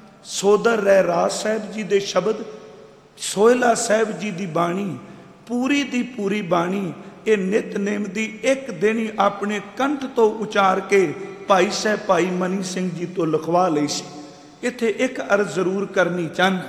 ਸੋਦਰ ਰਹਿਰਾਸ ਸਾਹਿਬ ਜੀ ਦੇ ਸ਼ਬਦ, ਸੋਹਿਲਾ ਸਾਹਿਬ ਜੀ ਦੀ ਬਾਣੀ, ਪੂਰੀ ਦੀ ਪੂਰੀ ਬਾਣੀ ਇਹ ਨਿਤਨੇਮ ਦੀ ਇੱਕ ਦਿਨ ਹੀ ਆਪਣੇ ਕੰਠ ਤੋਂ ਉਚਾਰ ਕੇ ਭਾਈ ਸਾਹਿਬ ਭਾਈ ਮਨੀ ਸਿੰਘ ਜੀ ਤੋਂ ਲਿਖਵਾ ਲਈ ਸੀ। ਇੱਥੇ ਇੱਕ ਅਰਜ਼ ਜ਼ਰੂਰ ਕਰਨੀ ਚਾਹੁੰਦਾ,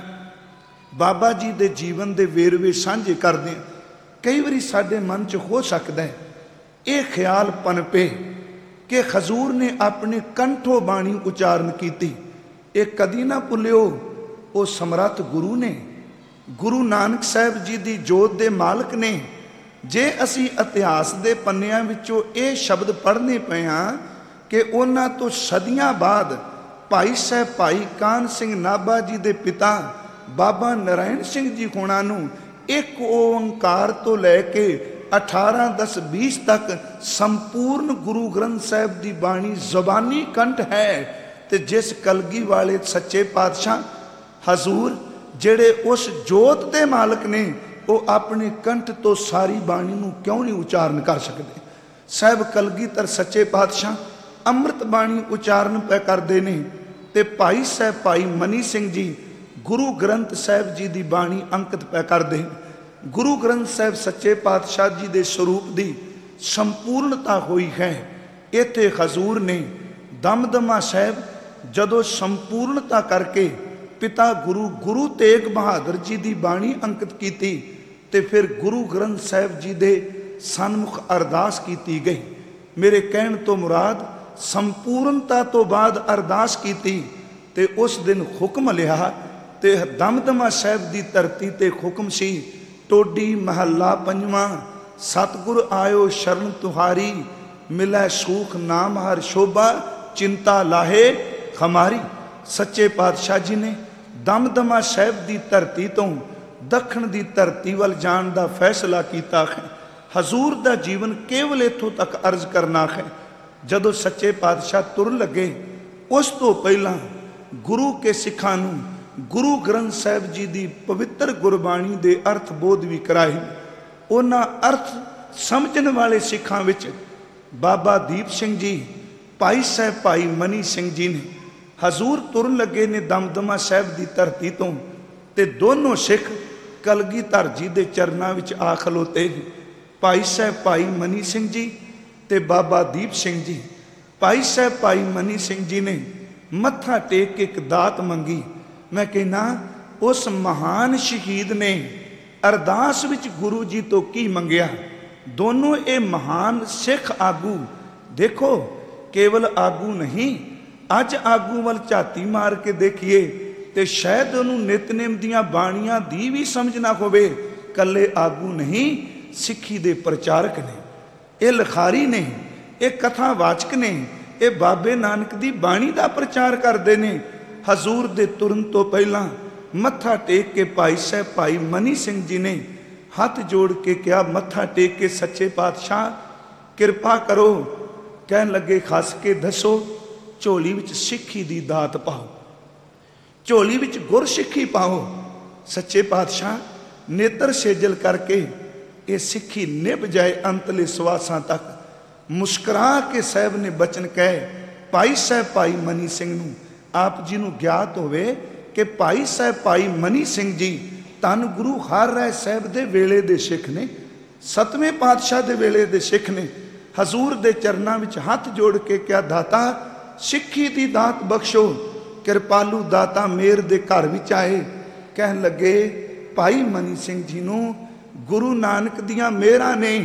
ਬਾਬਾ ਜੀ ਦੇ ਜੀਵਨ ਦੇ ਵੇਰਵੇ ਸਾਂਝੇ ਕਰਦੇ ਹਾਂ। ਕਈ ਵਾਰੀ ਸਾਡੇ ਮਨ 'ਚ ਹੋ ਸਕਦਾ ਹੈ ਇਹ ਖਿਆਲ ਪਨਪੇ ਕਿ ਹਜ਼ੂਰ ਨੇ ਆਪਣੇ ਕੰਠੋਂ ਬਾਣੀ ਉਚਾਰਨ ਕੀਤੀ। ਇਹ ਕਦੀ ਨਾ ਭੁੱਲਿਓ, ਉਹ ਸਮਰੱਥ ਗੁਰੂ ਨੇ, ਗੁਰੂ ਨਾਨਕ ਸਾਹਿਬ ਜੀ ਦੀ ਜੋਤ ਦੇ ਮਾਲਕ ਨੇ। ਜੇ ਅਸੀਂ ਇਤਿਹਾਸ ਦੇ ਪੰਨਿਆਂ ਵਿੱਚੋਂ ਇਹ ਸ਼ਬਦ ਪੜ੍ਹਨੇ ਪਏ ਹਾਂ ਕਿ ਉਹਨਾਂ ਤੋਂ ਸਦੀਆਂ ਬਾਅਦ ਭਾਈ ਸਾਹਿਬ ਭਾਈ ਕਾਹਨ ਸਿੰਘ ਨਾਭਾ ਜੀ ਦੇ ਪਿਤਾ ਬਾਬਾ ਨਰਾਇਣ ਸਿੰਘ ਜੀ ਹੋਣਾ ਨੂੰ ਇੱਕ ਓੰਕਾਰ ਤੋਂ ਲੈ ਕੇ 18-10-20 ਤੱਕ ਸੰਪੂਰਨ ਗੁਰੂ ਗ੍ਰੰਥ ਸਾਹਿਬ ਦੀ ਬਾਣੀ ਜ਼ੁਬਾਨੀ ਕੰਠ ਹੈ। ਤੇ ਜਿਸ ਕਲਗੀ ਵਾਲੇ ਸੱਚੇ ਪਾਤਸ਼ਾਹ ਹਜ਼ੂਰ ਜਿਹੜੇ ਉਸ ਜੋਤ ਦੇ ਮਾਲਕ ਨੇ, ਉਹ ਆਪਣੇ ਕੰਠ ਤੋਂ ਸਾਰੀ ਬਾਣੀ ਨੂੰ ਕਿਉਂ ਨਹੀਂ ਉਚਾਰਨ ਕਰ ਸਕਦੇ? ਸਾਹਿਬ ਕਲਗੀਧਰ ਸੱਚੇ ਪਾਤਸ਼ਾਹ ਅੰਮ੍ਰਿਤ ਬਾਣੀ ਉਚਾਰਨ ਪੈ ਕਰਦੇ ਨੇ ਤੇ ਭਾਈ ਸਾਹਿਬ ਭਾਈ ਮਨੀ ਸਿੰਘ ਜੀ ਗੁਰੂ ਗ੍ਰੰਥ ਸਾਹਿਬ ਜੀ ਦੀ ਬਾਣੀ ਅੰਕਿਤ ਪੈ ਕਰਦੇ। ਗੁਰੂ ਗ੍ਰੰਥ ਸਾਹਿਬ ਸੱਚੇ ਪਾਤਸ਼ਾਹ ਜੀ ਦੇ ਸਰੂਪ ਦੀ ਸੰਪੂਰਨਤਾ ਹੋਈ ਹੈ। ਇੱਥੇ ਹਜ਼ੂਰ ਨੇ ਦਮਦਮਾ ਸਾਹਿਬ ਜਦੋਂ ਸੰਪੂਰਨਤਾ ਕਰਕੇ ਪਿਤਾ ਗੁਰੂ ਤੇਗ ਬਹਾਦਰ ਜੀ ਦੀ ਬਾਣੀ ਅੰਕਿਤ ਕੀਤੀ ਤੇ ਫਿਰ ਗੁਰੂ ਗ੍ਰੰਥ ਸਾਹਿਬ ਜੀ ਦੇ ਸਨਮੁਖ ਅਰਦਾਸ ਕੀਤੀ ਗਈ। ਮੇਰੇ ਕਹਿਣ ਤੋਂ ਮੁਰਾਦ ਸੰਪੂਰਨਤਾ ਤੋਂ ਬਾਅਦ ਅਰਦਾਸ ਕੀਤੀ ਤੇ ਉਸ ਦਿਨ ਹੁਕਮ ਲਿਆ ਤੇ ਦਮਦਮਾ ਸਾਹਿਬ ਦੀ ਧਰਤੀ ਤੇ ਹੁਕਮ ਸੀ, ਟੋਡੀ ਮਹੱਲਾ ਪੰਜਵਾਂ, ਸਤਿਗੁਰ ਆਇਓ ਸ਼ਰਨ ਤੁਹਾਰੀ, ਮਿਲੈ ਸੂਖ ਨਾਮ ਹਰ ਸ਼ੋਭਾ, ਚਿੰਤਾ ਲਾਹੇ ਹਮਾਰੀ। ਸੱਚੇ ਪਾਤਸ਼ਾਹ ਜੀ ਨੇ ਦਮਦਮਾ ਸਾਹਿਬ ਦੀ ਧਰਤੀ ਤੋਂ ਦੱਖਣ ਦੀ ਧਰਤੀ ਵੱਲ ਜਾਣ ਦਾ ਫੈਸਲਾ ਕੀਤਾ ਹੈ। ਹਜ਼ੂਰ ਦਾ ਜੀਵਨ ਕੇਵਲ ਇੱਥੋਂ ਤੱਕ ਅਰਜ਼ ਕਰਨਾ ਹੈ। ਜਦੋਂ ਸੱਚੇ ਪਾਤਸ਼ਾਹ ਤੁਰਨ ਲੱਗੇ ਉਸ ਤੋਂ ਪਹਿਲਾਂ ਗੁਰੂ ਕੇ ਸਿੱਖਾਂ ਨੂੰ ਗੁਰੂ ਗ੍ਰੰਥ ਸਾਹਿਬ ਜੀ ਦੀ ਪਵਿੱਤਰ ਗੁਰਬਾਣੀ ਦੇ ਅਰਥ ਬੋਧ ਵੀ ਕਰਾਏ। ਉਹਨਾਂ ਅਰਥ ਸਮਝਣ ਵਾਲੇ ਸਿੱਖਾਂ ਵਿੱਚ ਬਾਬਾ ਦੀਪ ਸਿੰਘ ਜੀ, ਭਾਈ ਸਾਹਿਬ ਭਾਈ ਮਨੀ ਸਿੰਘ ਜੀ ਨੇ। ਹਜ਼ੂਰ ਤੁਰਨ ਲੱਗੇ ਨੇ ਦਮਦਮਾ ਸਾਹਿਬ ਦੀ ਧਰਤੀ ਤੋਂ ਤੇ ਦੋਨੋਂ ਸਿੱਖ ਕਲਗੀਧਰ ਜੀ ਦੇ ਚਰਨਾਂ ਵਿੱਚ ਆ ਖਲੋਤੇ। ਭਾਈ ਸਾਹਿਬ ਭਾਈ ਮਨੀ ਸਿੰਘ ਜੀ ਤੇ ਬਾਬਾ ਦੀਪ ਸਿੰਘ ਜੀ। ਭਾਈ ਸਾਹਿਬ ਭਾਈ ਮਨੀ ਸਿੰਘ ਜੀ ਨੇ ਮੱਥਾ ਟੇਕ ਕੇ ਇੱਕ ਦਾਤ ਮੰਗੀ। ਮੈਂ ਕਹਿੰਦਾ ਉਸ ਮਹਾਨ ਸ਼ਹੀਦ ਨੇ ਅਰਦਾਸ ਵਿੱਚ ਗੁਰੂ ਜੀ ਤੋਂ ਕੀ ਮੰਗਿਆ? ਦੋਨੋਂ ਇਹ ਮਹਾਨ ਸਿੱਖ ਆਗੂ, ਦੇਖੋ ਕੇਵਲ ਆਗੂ ਨਹੀਂ, ਅੱਜ ਆਗੂ ਵੱਲ ਝਾਤੀ ਮਾਰ ਕੇ ਦੇਖੀਏ ਤੇ ਸ਼ਾਇਦ ਉਹਨੂੰ ਨਿਤਨੇਮ ਦੀਆਂ ਬਾਣੀਆਂ ਦੀ ਵੀ ਸਮਝ ਨਾ ਹੋਵੇ। ਕੱਲੇ ਆਗੂ ਨਹੀਂ, ਸਿੱਖੀ ਦੇ ਪ੍ਰਚਾਰਕ ਨੇ, ਇਹ ਲਿਖਾਰੀ ਨੇ, ਇਹ ਕਥਾਵਾਚਕ ਨੇ, ਇਹ ਬਾਬੇ ਨਾਨਕ ਦੀ ਬਾਣੀ ਦਾ ਪ੍ਰਚਾਰ ਕਰਦੇ ਨੇ। ਹਜ਼ੂਰ ਦੇ ਤੁਰਨ ਤੋਂ ਪਹਿਲਾਂ ਮੱਥਾ ਟੇਕ ਕੇ ਭਾਈ ਸਾਹਿਬ ਭਾਈ ਮਨੀ ਸਿੰਘ ਜੀ ਨੇ ਹੱਥ ਜੋੜ ਕੇ ਕਿਹਾ, ਮੱਥਾ ਟੇਕ ਕੇ, ਸੱਚੇ ਪਾਤਸ਼ਾਹ ਕਿਰਪਾ ਕਰੋ। ਕਹਿਣ ਲੱਗੇ, ਖੱਸ ਕੇ ਦੱਸੋ, ਝੋਲੀ ਵਿੱਚ ਸਿੱਖੀ ਦੀ ਦਾਤ ਪਾਓ, ਝੋਲੀ ਵਿੱਚ ਗੁਰਸਿੱਖੀ ਪਾਓ। ਸੱਚੇ ਪਾਤਸ਼ਾਹ ਨੇਤਰ ਸੇਜਲ ਕਰਕੇ ਇਹ ਸਿੱਖੀ ਨਿਭ ਜਾਏ ਅੰਤਲੇ ਸਵਾਸਾਂ ਤੱਕ। ਮੁਸਕਰਾ ਕੇ ਸਾਹਿਬ ਨੇ ਬਚਨ ਕਹੇ, ਭਾਈ ਸਾਹਿਬ ਭਾਈ ਮਨੀ ਸਿੰਘ ਨੂੰ ਆਪ ਜੀ ਨੂੰ ਗਿਆਤ ਹੋਵੇ ਕਿ ਭਾਈ ਸਾਹਿਬ ਭਾਈ ਮਨੀ ਸਿੰਘ ਜੀ ਧੰਨ ਗੁਰੂ ਹਰ ਰਾਏ ਸਾਹਿਬ ਦੇ ਵੇਲੇ ਦੇ ਸਿੱਖ ਨੇ, 7ਵੇਂ ਪਾਤਸ਼ਾਹ ਦੇ ਵੇਲੇ ਦੇ ਸਿੱਖ ਨੇ। ਹਜ਼ੂਰ ਦੇ ਚਰਨਾਂ ਵਿੱਚ ਹੱਥ ਜੋੜ ਕੇ ਕਿਹਾ, ਦਾਤਾ ਸਿੱਖੀ ਦੀ ਦਾਤ ਬਖਸ਼ੋ। ਕਿਰਪਾਲੂ ਦਾਤਾ ਮੇਰ ਦੇ ਘਰ ਵਿੱਚ ਆਏ। ਕਹਿਣ ਲੱਗੇ, ਭਾਈ ਮਨੀ ਸਿੰਘ ਜੀ ਨੂੰ ਗੁਰੂ ਨਾਨਕ ਦੀਆਂ ਮਿਹਰਾਂ ਨੇ।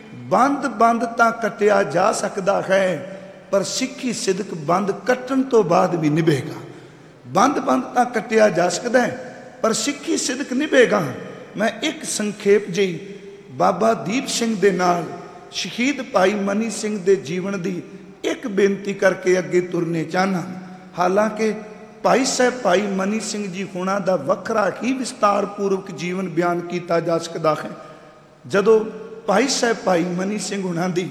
ਬੰਦ ਬੰਦ ਤਾਂ ਕੱਟਿਆ ਜਾ ਸਕਦਾ ਹੈ, ਪਰ ਸਿੱਖੀ ਸਿਦਕ ਬੰਦ ਕੱਟਣ ਤੋਂ ਬਾਅਦ ਵੀ ਨਿਭੇਗਾ। ਬੰਦ ਬੰਦ ਤਾਂ ਕੱਟਿਆ ਜਾ ਸਕਦਾ ਹੈ, ਪਰ ਸਿੱਖੀ ਸਿਦਕ ਨਿਭੇਗਾ। ਮੈਂ ਇੱਕ ਸੰਖੇਪ ਜਿਹੀ ਬਾਬਾ ਦੀਪ ਸਿੰਘ ਦੇ ਨਾਲ ਸ਼ਹੀਦ ਭਾਈ ਮਨੀ ਸਿੰਘ ਦੇ ਜੀਵਨ ਦੀ ਇੱਕ ਬੇਨਤੀ ਕਰਕੇ ਅੱਗੇ ਤੁਰਨੇ ਚਾਹਨਾ। ਹਾਲਾਂਕਿ ਭਾਈ ਸਾਹਿਬ ਭਾਈ ਮਨੀ ਸਿੰਘ ਜੀ ਹੋਣਾ ਦਾ ਵੱਖਰਾ ਹੀ ਵਿਸਤਾਰ ਪੂਰਵਕ ਜੀਵਨ ਬਿਆਨ ਕੀਤਾ ਜਾ ਸਕਦਾ ਹੈ। ਜਦੋਂ ਭਾਈ ਸਾਹਿਬ ਭਾਈ ਮਨੀ ਸਿੰਘ ਹੋਣਾ ਦੀ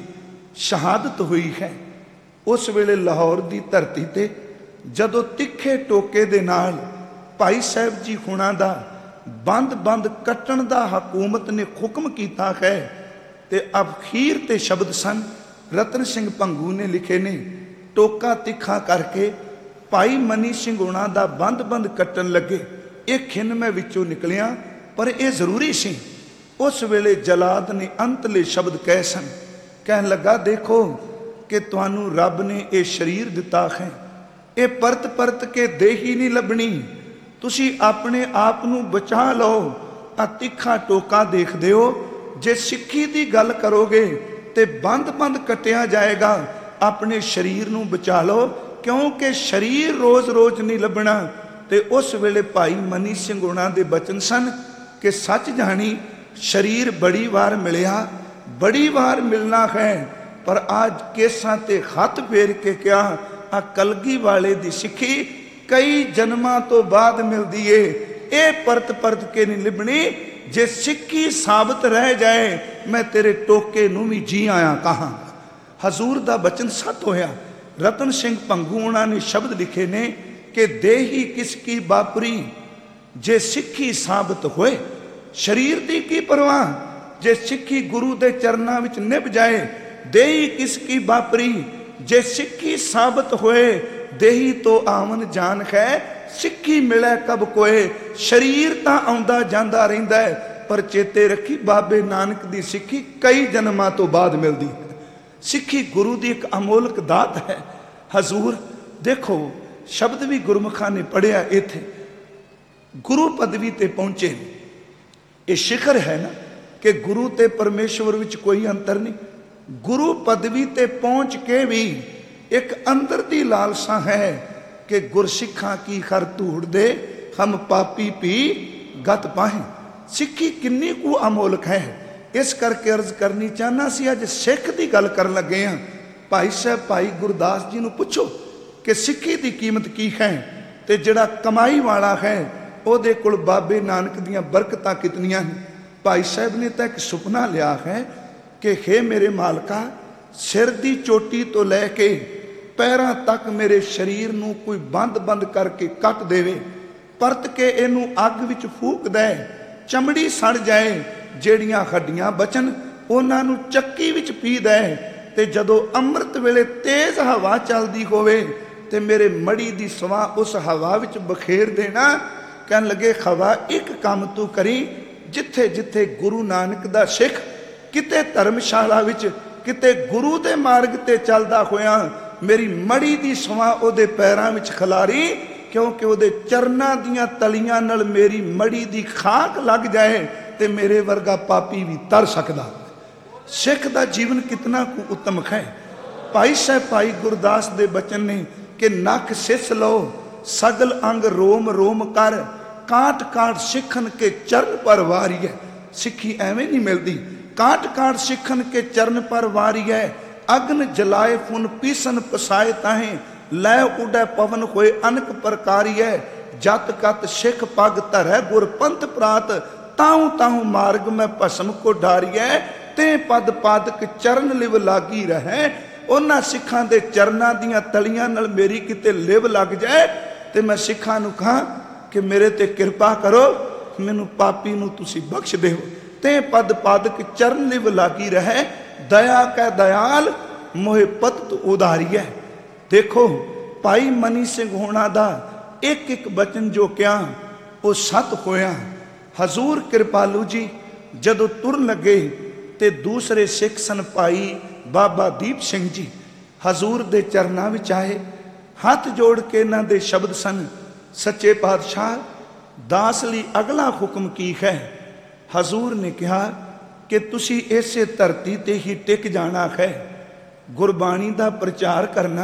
ਸ਼ਹਾਦਤ ਹੋਈ ਹੈ, ਉਸ ਵੇਲੇ ਲਾਹੌਰ ਦੀ ਧਰਤੀ ਤੇ ਜਦੋਂ ਤਿੱਖੇ ਟੋਕੇ ਦੇ ਨਾਲ ਭਾਈ ਸਾਹਿਬ ਜੀ ਹੋਣਾ ਦਾ ਬੰਦ ਬੰਦ ਕੱਟਣ ਦਾ ਹਕੂਮਤ ਨੇ ਹੁਕਮ ਕੀਤਾ ਹੈ, ਤੇ ਅਖੀਰ ਤੇ ਸ਼ਬਦ ਸਨ ਰਤਨ ਸਿੰਘ ਭੰਗੂ ਨੇ ਲਿਖੇ ਨੇ, ਟੋਕਾ ਤਿੱਖਾ ਕਰਕੇ ਭਾਈ ਮਨੀ ਸਿੰਘ ਹੋਣਾ ਦਾ ਬੰਦ ਬੰਦ ਕੱਟਣ ਲੱਗੇ। ਇਹ ਖਿੰਨ ਮੈਂ ਵਿੱਚੋਂ ਨਿਕਲਿਆ, ਪਰ ਇਹ ਜ਼ਰੂਰੀ ਸੀ। ਉਸ ਵੇਲੇ ਜਲਾਦ ਨੇ ਅੰਤਲੇ ਸ਼ਬਦ ਕਹੇ ਸਨ। ਕਹਿਣ ਲੱਗਾ, ਦੇਖੋ ਕਿ ਤੁਹਾਨੂੰ ਰੱਬ ਨੇ ਇਹ ਸਰੀਰ ਦਿੱਤਾ ਹੈ, ਇਹ ਪਰਤ ਪਰਤ ਕੇ ਦੇਹੀ ਨਹੀਂ ਲੱਭਣੀ। ਤੁਸੀਂ ਆਪਣੇ ਆਪ ਨੂੰ ਬਚਾ ਲਓ। ਆ ਤਿੱਖਾ ਟੋਕਾ ਦੇਖਦੇ ਹੋ, ਜੇ ਸਿੱਖੀ ਦੀ ਗੱਲ ਕਰੋਗੇ ਤੇ ਬੰਦ ਬੰਦ ਕੱਟਿਆ ਜਾਏਗਾ। ਆਪਣੇ ਸਰੀਰ ਨੂੰ ਬਚਾ ਲਓ, ਕਿਉਂਕਿ ਸਰੀਰ ਰੋਜ਼ ਰੋਜ਼ ਨਹੀਂ ਲੱਭਣਾ। ਤੇ ਉਸ ਵੇਲੇ ਭਾਈ ਮਨੀ ਸਿੰਘ ਹੋਣਾ ਦੇ ਬਚਨ ਸਨ ਕਿ ਸੱਚ ਜਾਣੀ ਸਰੀਰ ਬੜੀ ਵਾਰ ਮਿਲਿਆ, ਬੜੀ ਵਾਰ ਮਿਲਣਾ ਹੈ, ਪਰ ਅੱਜ ਕੇਸਾਂ ਤੇ ਹੱਥ ਫੇਰ ਕੇ ਕਿਹਾ, ਆ ਕਲਗੀ ਵਾਲੇ ਦੀ ਸਿੱਖੀ ਕਈ ਜਨਮਾਂ ਤੋਂ ਬਾਅਦ ਮਿਲਦੀ ਏ, ਇਹ ਪਰਤ ਪਰਤ ਕੇ ਨਹੀਂ ਲੱਭਣੀ। ਜੇ ਸਿੱਖੀ ਸਾਬਤ ਰਹਿ ਜਾਏ, ਮੈਂ ਤੇਰੇ ਟੋਕੇ ਨੂੰ ਵੀ ਜੀ ਆਇਆ ਕਹਾਂਗਾ। ਹਜ਼ੂਰ ਦਾ ਬਚਨ ਸੱਤ ਹੋਇਆ। ਰਤਨ ਸਿੰਘ ਭੰਗੂ ਉਹਨਾਂ ਨੇ ਸ਼ਬਦ ਲਿਖੇ ਨੇ ਕਿ ਦੇਹੀ ਕਿਸ ਕੀ ਬਾਪਰੀ, ਜੇ ਸਿੱਖੀ ਸਾਬਤ ਹੋਏ ਸਰੀਰ ਦੀ ਕੀ ਪਰਵਾਹ। ਜੇ ਸਿੱਖੀ ਗੁਰੂ ਦੇ ਚਰਨਾਂ ਵਿੱਚ ਨਿਭ ਜਾਏ, ਦੇਹੀ ਕਿਸ ਕੀ ਬਾਪਰੀ। ਜੇ ਸਿੱਖੀ ਸਾਬਤ ਹੋਏ, ਦੇਹੀ ਤੋਂ ਆਵਨ ਜਾਨ ਹੈ। ਸਿੱਖੀ ਮਿਲੇ ਕਬ ਕੋਏ, ਸਰੀਰ ਤਾਂ ਆਉਂਦਾ ਜਾਂਦਾ ਰਹਿੰਦਾ ਹੈ, ਪਰ ਚੇਤੇ ਰੱਖੀ ਬਾਬੇ ਨਾਨਕ ਦੀ ਸਿੱਖੀ ਕਈ ਜਨਮਾਂ ਤੋਂ ਬਾਅਦ ਮਿਲਦੀ ਹੈ। ਸਿੱਖੀ ਗੁਰੂ ਦੀ ਇੱਕ ਅਮੋਲਕ ਦਾਤ ਹੈ। ਹਜ਼ੂਰ ਦੇਖੋ ਸ਼ਬਦ ਵੀ ਗੁਰਮੁਖਾਂ ਨੇ ਪੜ੍ਹਿਆ, ਇੱਥੇ ਗੁਰੂ ਪਦਵੀ ਤੇ ਪਹੁੰਚੇ। ਇਹ ਸ਼ਿਖਰ ਹੈ ਨਾ ਕਿ ਗੁਰੂ ਤੇ ਪਰਮੇਸ਼ਵਰ ਵਿੱਚ ਕੋਈ ਅੰਤਰ ਨਹੀਂ। ਗੁਰੂ ਪਦਵੀ ਤੇ ਪਹੁੰਚ ਕੇ ਵੀ ਇੱਕ ਅੰਦਰ ਦੀ ਲਾਲਸਾ ਹੈ ਕਿ ਗੁਰਸਿੱਖਾਂ ਕੀ ਖਰ ਧੂੜ ਦੇ, ਹਮ ਪਾਪੀ ਪੀ ਗਤ ਪਾਹੇ। ਸਿੱਖੀ ਕਿੰਨੀ ਕੁ ਅਮੋਲਕ ਹੈ, ਇਸ ਕਰਕੇ ਅਰਜ਼ ਕਰਨੀ ਚਾਹਨਾ ਸੀ। ਅੱਜ ਸਿੱਖ ਦੀ ਗੱਲ ਕਰਨ ਲੱਗੇ ਹਾਂ। ਭਾਈ ਸਾਹਿਬ ਭਾਈ ਗੁਰਦਾਸ ਜੀ ਨੂੰ ਪੁੱਛੋ ਕਿ ਸਿੱਖੀ ਦੀ ਕੀਮਤ ਕੀ ਹੈ, ਤੇ ਜਿਹੜਾ ਕਮਾਈ ਵਾਲਾ ਹੈ ਉਹਦੇ ਕੋਲ ਬਾਬੇ ਨਾਨਕ ਦੀਆਂ ਬਰਕਤਾਂ ਕਿਤਨੀਆਂ ਹਨ। ਭਾਈ ਸਾਹਿਬ ਨੇ ਤਾਂ ਇੱਕ ਸੁਪਨਾ ਲਿਆ ਹੈ ਕਿ ਹੇ ਮੇਰੇ ਮਾਲਕਾ, ਸਿਰ ਦੀ ਚੋਟੀ ਤੋਂ ਲੈ ਕੇ ਪੈਰਾਂ ਤੱਕ ਮੇਰੇ ਸਰੀਰ ਨੂੰ ਕੋਈ ਬੰਦ ਬੰਦ ਕਰਕੇ ਕੱਟ ਦੇਵੇ, ਪਰਤ ਕੇ ਇਹਨੂੰ ਅੱਗ ਵਿੱਚ ਫੂਕ ਦੇ, ਚਮੜੀ ਸੜ ਜਾਏ, ਜਿਹੜੀਆਂ ਹੱਡੀਆਂ ਬਚਨ ਉਹਨਾਂ ਨੂੰ ਚੱਕੀ ਵਿੱਚ ਪੀ ਦੇ, ਤੇ ਜਦੋਂ ਅੰਮ੍ਰਿਤ ਵੇਲੇ ਤੇਜ਼ ਹਵਾ ਚੱਲਦੀ ਹੋਵੇ ਤੇ ਮੇਰੇ ਮੜੀ ਦੀ ਸਵਾਹ ਉਸ ਹਵਾ ਵਿੱਚ ਬਖੇਰ ਦੇਣਾ। ਕਹਿਣ ਲੱਗੇ, ਹਵਾ ਇੱਕ ਕੰਮ ਤੂੰ ਕਰੀ, ਜਿੱਥੇ ਜਿੱਥੇ ਗੁਰੂ ਨਾਨਕ ਦਾ ਸਿੱਖ ਕਿਤੇ ਧਰਮਸ਼ਾਲਾ ਵਿੱਚ, ਕਿਤੇ ਗੁਰੂ ਦੇ ਮਾਰਗ ਤੇ ਚੱਲਦਾ ਹੋਇਆ, ਮੇਰੀ ਮੜੀ ਦੀ ਸਵਾਹ ਉਹਦੇ ਪੈਰਾਂ ਵਿੱਚ ਖਿਲਾਰੀ, ਕਿਉਂਕਿ ਉਹਦੇ ਚਰਨਾਂ ਦੀਆਂ ਤਲੀਆਂ ਨਾਲ ਮੇਰੀ ਮੜੀ ਦੀ ਖਾਕ ਲੱਗ ਜਾਏ ਤੇ ਮੇਰੇ ਵਰਗਾ ਪਾਪੀ ਵੀ ਤਰ ਸਕਦਾ। ਸਿੱਖ ਦਾ ਜੀਵਨ ਕਿਤਨਾ ਕੁ ਉੱਤਮ ਹੈ। ਭਾਈ ਸਾਹਿਬ ਭਾਈ ਗੁਰਦਾਸ ਦੇ ਬਚਨ ਨੇ ਕਿ ਨੱਕ ਸਿਸ ਲਓ सगल अंग रोम रोम कर, काट काट सिखन के चरण पर वारिय। सिक्खी एवें नहीं मिलती, काट काट सिखन के चरण पर वारिय। अग्न जलाए फुन पीसन पसाए ताहें, लै उडै पवन होए अनक प्रकारिय। जत कत सिख पग धरै गुर पंथ प्रात, ताहू ताहू मार्ग में भस्म को ढारिय। ते पद पादक चरण लिव लागी रहे, उन्हां सिखां दे चरनां दीयां तलियां नाल मेरी किते लिव लग जाए ते मैं सिखां नूं कहां कि मेरे ते किरपा करो, मैनू पापी नूं तुसीं बख्श देओ। ते पद पादक चरण लिव लागी रहे, दया कै दयाल मोहे पत उदारिय। देखो भाई मनी सिंह होना दा एक एक बचन जो क्या वो सत होया। हजूर कृपालू जी जदों तुरन लगे ते दूसरे सिख सन भाई बाबा दीप सिंह जी हजूर दे चरनां विच आए, हथ जोड़ के इन्हां दे शब्द सन, सच्चे पातशाह दास लई अगला हुक्म की है। हजूर ने कहा कि तुसी इसे धरती ते ही टिक जाना है, गुरबाणी दा प्रचार करना,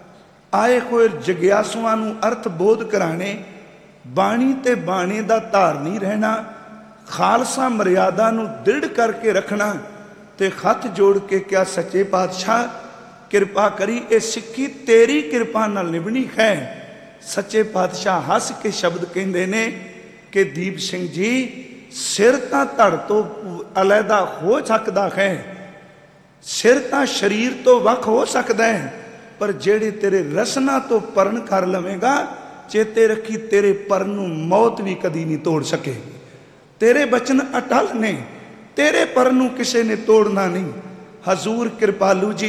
आए हुए जग्यासुआं नूं अर्थ बोध कराने, बाणी ते बाणे दा धारनी रहना, खालसा मर्यादा नूं दृढ़ करके रखना। ते हथ जोड़ के क्या सच्चे पातशाह किरपा करी ये सिक्खी तेरी किरपा नाल निभनी है। सच्चे पातशाह हस के शब्द कहंदे ने कि दीप सिंह जी सिर तां धड़ तो अलहदा हो सकदा है, सिर तां शरीर तो वख हो सकदा है, पर जेड़े तेरे रसना तो परण कर लवेगा, चेते रखी तेरे पर नूं मौत भी कदी नहीं तोड़ सके। तेरे बचन अटल ने, तेरे पर नूं किसे ने तोड़ना नहीं। हजूर कृपालू जी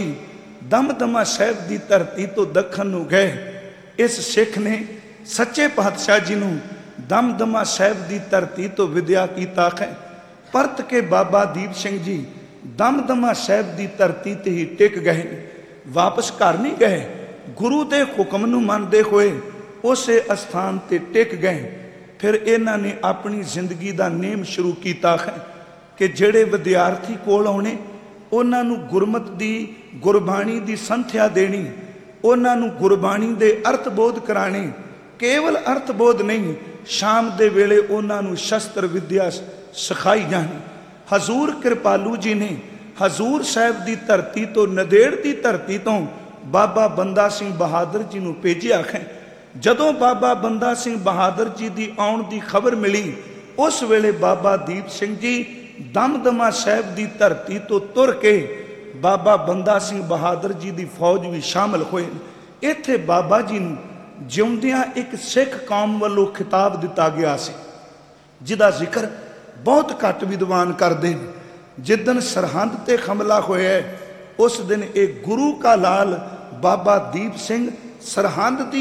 दमदमा साहिब दी धरती तो दखन नूं गए, इस सिख ने सच्चे पातशाह जी नूं दमदमा साहिब दी धरती तो विद्या कीता है। परत के बाबा दीप सिंह जी दमदमा साहिब दी धरती ते ही टिक गए, वापस घर नहीं गए, गुरु दे हुक्म नूं मनदे होए उसे अस्थान ते टिक गए। फिर इन्हां ने अपनी जिंदगी दा नेम शुरू कीता है कि जेड़े विद्यार्थी कोल आउणे उन्हां नूं गुरमत दी गुरबाणी दी संथ्या देनी, उन्हां नूं गुरबाणी दे अर्थ बोध कराने। केवल अर्थ बोध नहीं, शाम दे वेले उन्हां नूं शस्त्र विद्या सिखाई जानी। हजूर कृपालू जी ने हजूर साहिब दी धरती तो नदेड़ दी धरती तो बाबा बंदा सिंह बहादुर जी नूं भेजिया है। जदों बाबा बंदा सिंह बहादुर जी दी आउण दी खबर मिली, उस वेले बाबा दीप सिंह जी दमदमा साहिब दी धरती तो तुर के बाबा बंदा सिंह बहादुर जी दी फौज भी शामिल होए। इत्थे बाबा जी नूं जिउंदियां एक सिख कौम वालों खिताब दिता गया सी, जिहदा जिक्र बहुत घट विद्वान करते हैं। जिदन सरहंद ते हमला होया उस दिन एक गुरु का लाल बाबा दीप सिंह सरहंद दी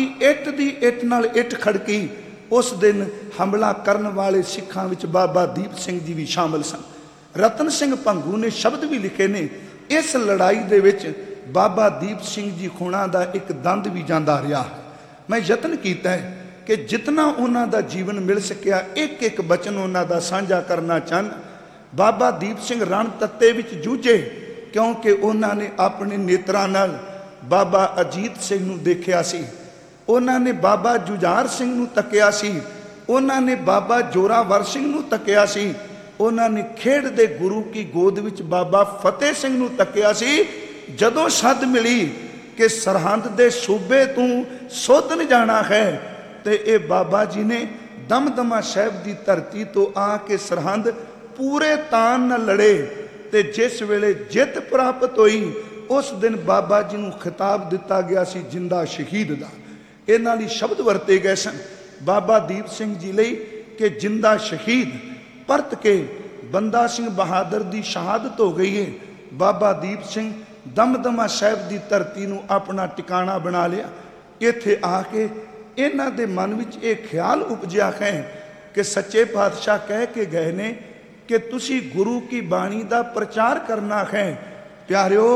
इट नाल इट खड़की, उस दिन हमला करने वाले सिखां विच बाबा दीप सिंह जी भी शामिल सन। रतन सिंह भंगू ने शब्द भी लिखे ने, इस लड़ाई दे विच बाबा दीप सिंह जी खुणा दा एक दंद भी जांदा रहा। मैं यतन किया है कि जितना उन्हां दा जीवन मिल सकिया एक एक बचन उन्हां दा साझा करना चाहना। बाबा दीप सिंह रण तत्ते विच जूझे क्योंकि उन्हां ने अपने नेत्रां नाल बाबा अजीत सिंह नूं देखिया सी, उन्हां ने बाबा जुझार सिंह नूं तकिया सी, उन्हां ने बाबा जोरावर सिंह नूं तकिया सी, उन्हां ने खेड़ दे गुरु की गोद विच बाबा फतेह सिंह नूं तकिया सी। जदों सद मिली कि सरहंद दे सूबे तूं सोधन जाना है ते ये बाबा जी ने दमदमा साहिब दी धरती तो आके सरहंद पूरे तान न लड़े ते जिस वेले जित प्राप्त हुई उस दिन बाबा जी नूं खिताब दिता गया सी जिंदा शहीद दा। इन्हां लई शब्द वरते गए सन बाबा दीप सिंह जी लई कि जिंदा शहीद। परत के बंदा सिंह बहादुर दी शहादत हो गई है। बाबा दीप सिंह दमदमा साहिब दी धरती नूं अपना टिकाणा बना लिया। इत्थे आके इन्हां दे मन विच ये ख्याल उपजिया है कि सच्चे पातशाह कह के गए ने कि तुसी गुरु की बाणी दा प्रचार करना है। प्यारिओ,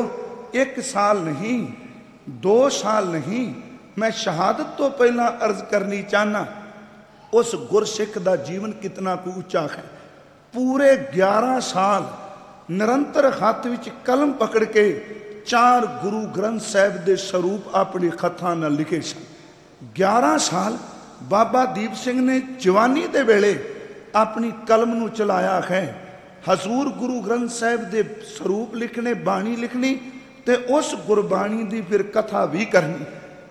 1 साल नहीं 2 साल नहीं, मैं शहादत तो पहला अर्ज करनी चाहना उस गुरसिख दा जीवन कितना को ऊंचा है। पूरे 11 साल निरंतर हाथ विच कलम पकड़ के 4 गुरु ग्रंथ साहिब दे स्वरूप अपने खत्तां नाल लिखे सन। 11 ਸਾਲ ਬਾਬਾ ਦੀਪ ਸਿੰਘ ਨੇ ਜਵਾਨੀ ਦੇ ਵੇਲੇ ਆਪਣੀ ਕਲਮ ਨੂੰ ਚਲਾਇਆ ਹੈ। ਹਜ਼ੂਰ ਗੁਰੂ ਗ੍ਰੰਥ ਸਾਹਿਬ ਦੇ ਸਰੂਪ ਲਿਖਣੇ, ਬਾਣੀ ਲਿਖਣੀ ਤੇ ਉਸ ਗੁਰਬਾਣੀ ਦੀ ਫਿਰ ਕਥਾ ਵੀ ਕਰਨੀ।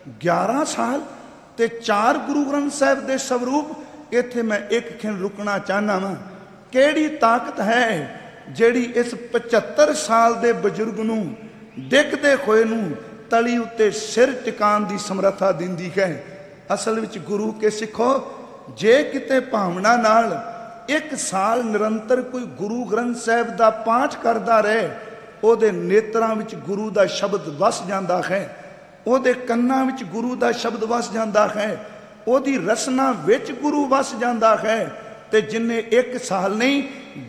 11 ਸਾਲ ਤੇ 4 ਗੁਰੂ ਗ੍ਰੰਥ ਸਾਹਿਬ ਦੇ ਸਰੂਪ। ਇੱਥੇ ਮੈਂ ਇੱਕ ਖਿਣ ਰੁਕਣਾ ਚਾਹੁੰਦਾ ਵਾਂ। ਕਿਹੜੀ ਤਾਕਤ ਹੈ ਜਿਹੜੀ ਇਸ 75 ਸਾਲ ਦੇ ਬਜ਼ੁਰਗ ਨੂੰ ਡਿੱਗਦੇ ਹੋਏ ਨੂੰ ਤਲੀ ਉੱਤੇ ਸਿਰ ਟਿਕਾਉਣ ਦੀ ਸਮਰੱਥਾ ਦਿੰਦੀ ਹੈ। ਅਸਲ ਵਿੱਚ ਗੁਰੂ ਕੇ ਸਿੱਖੋ, ਜੇ ਕਿਤੇ ਭਾਵਨਾ ਨਾਲ 1 ਸਾਲ ਨਿਰੰਤਰ ਕੋਈ ਗੁਰੂ ਗ੍ਰੰਥ ਸਾਹਿਬ ਦਾ ਪਾਠ ਕਰਦਾ ਰਹੇ, ਉਹਦੇ ਨੇਤਰਾਂ ਵਿੱਚ ਗੁਰੂ ਦਾ ਸ਼ਬਦ ਵਸ ਜਾਂਦਾ ਹੈ, ਉਹਦੇ ਕੰਨਾਂ ਵਿੱਚ ਗੁਰੂ ਦਾ ਸ਼ਬਦ ਵਸ ਜਾਂਦਾ ਹੈ, ਉਹਦੀ ਰਸਨਾ ਵਿੱਚ ਗੁਰੂ ਵਸ ਜਾਂਦਾ ਹੈ। ਤੇ ਜਿਨੇ 1 ਸਾਲ ਨਹੀਂ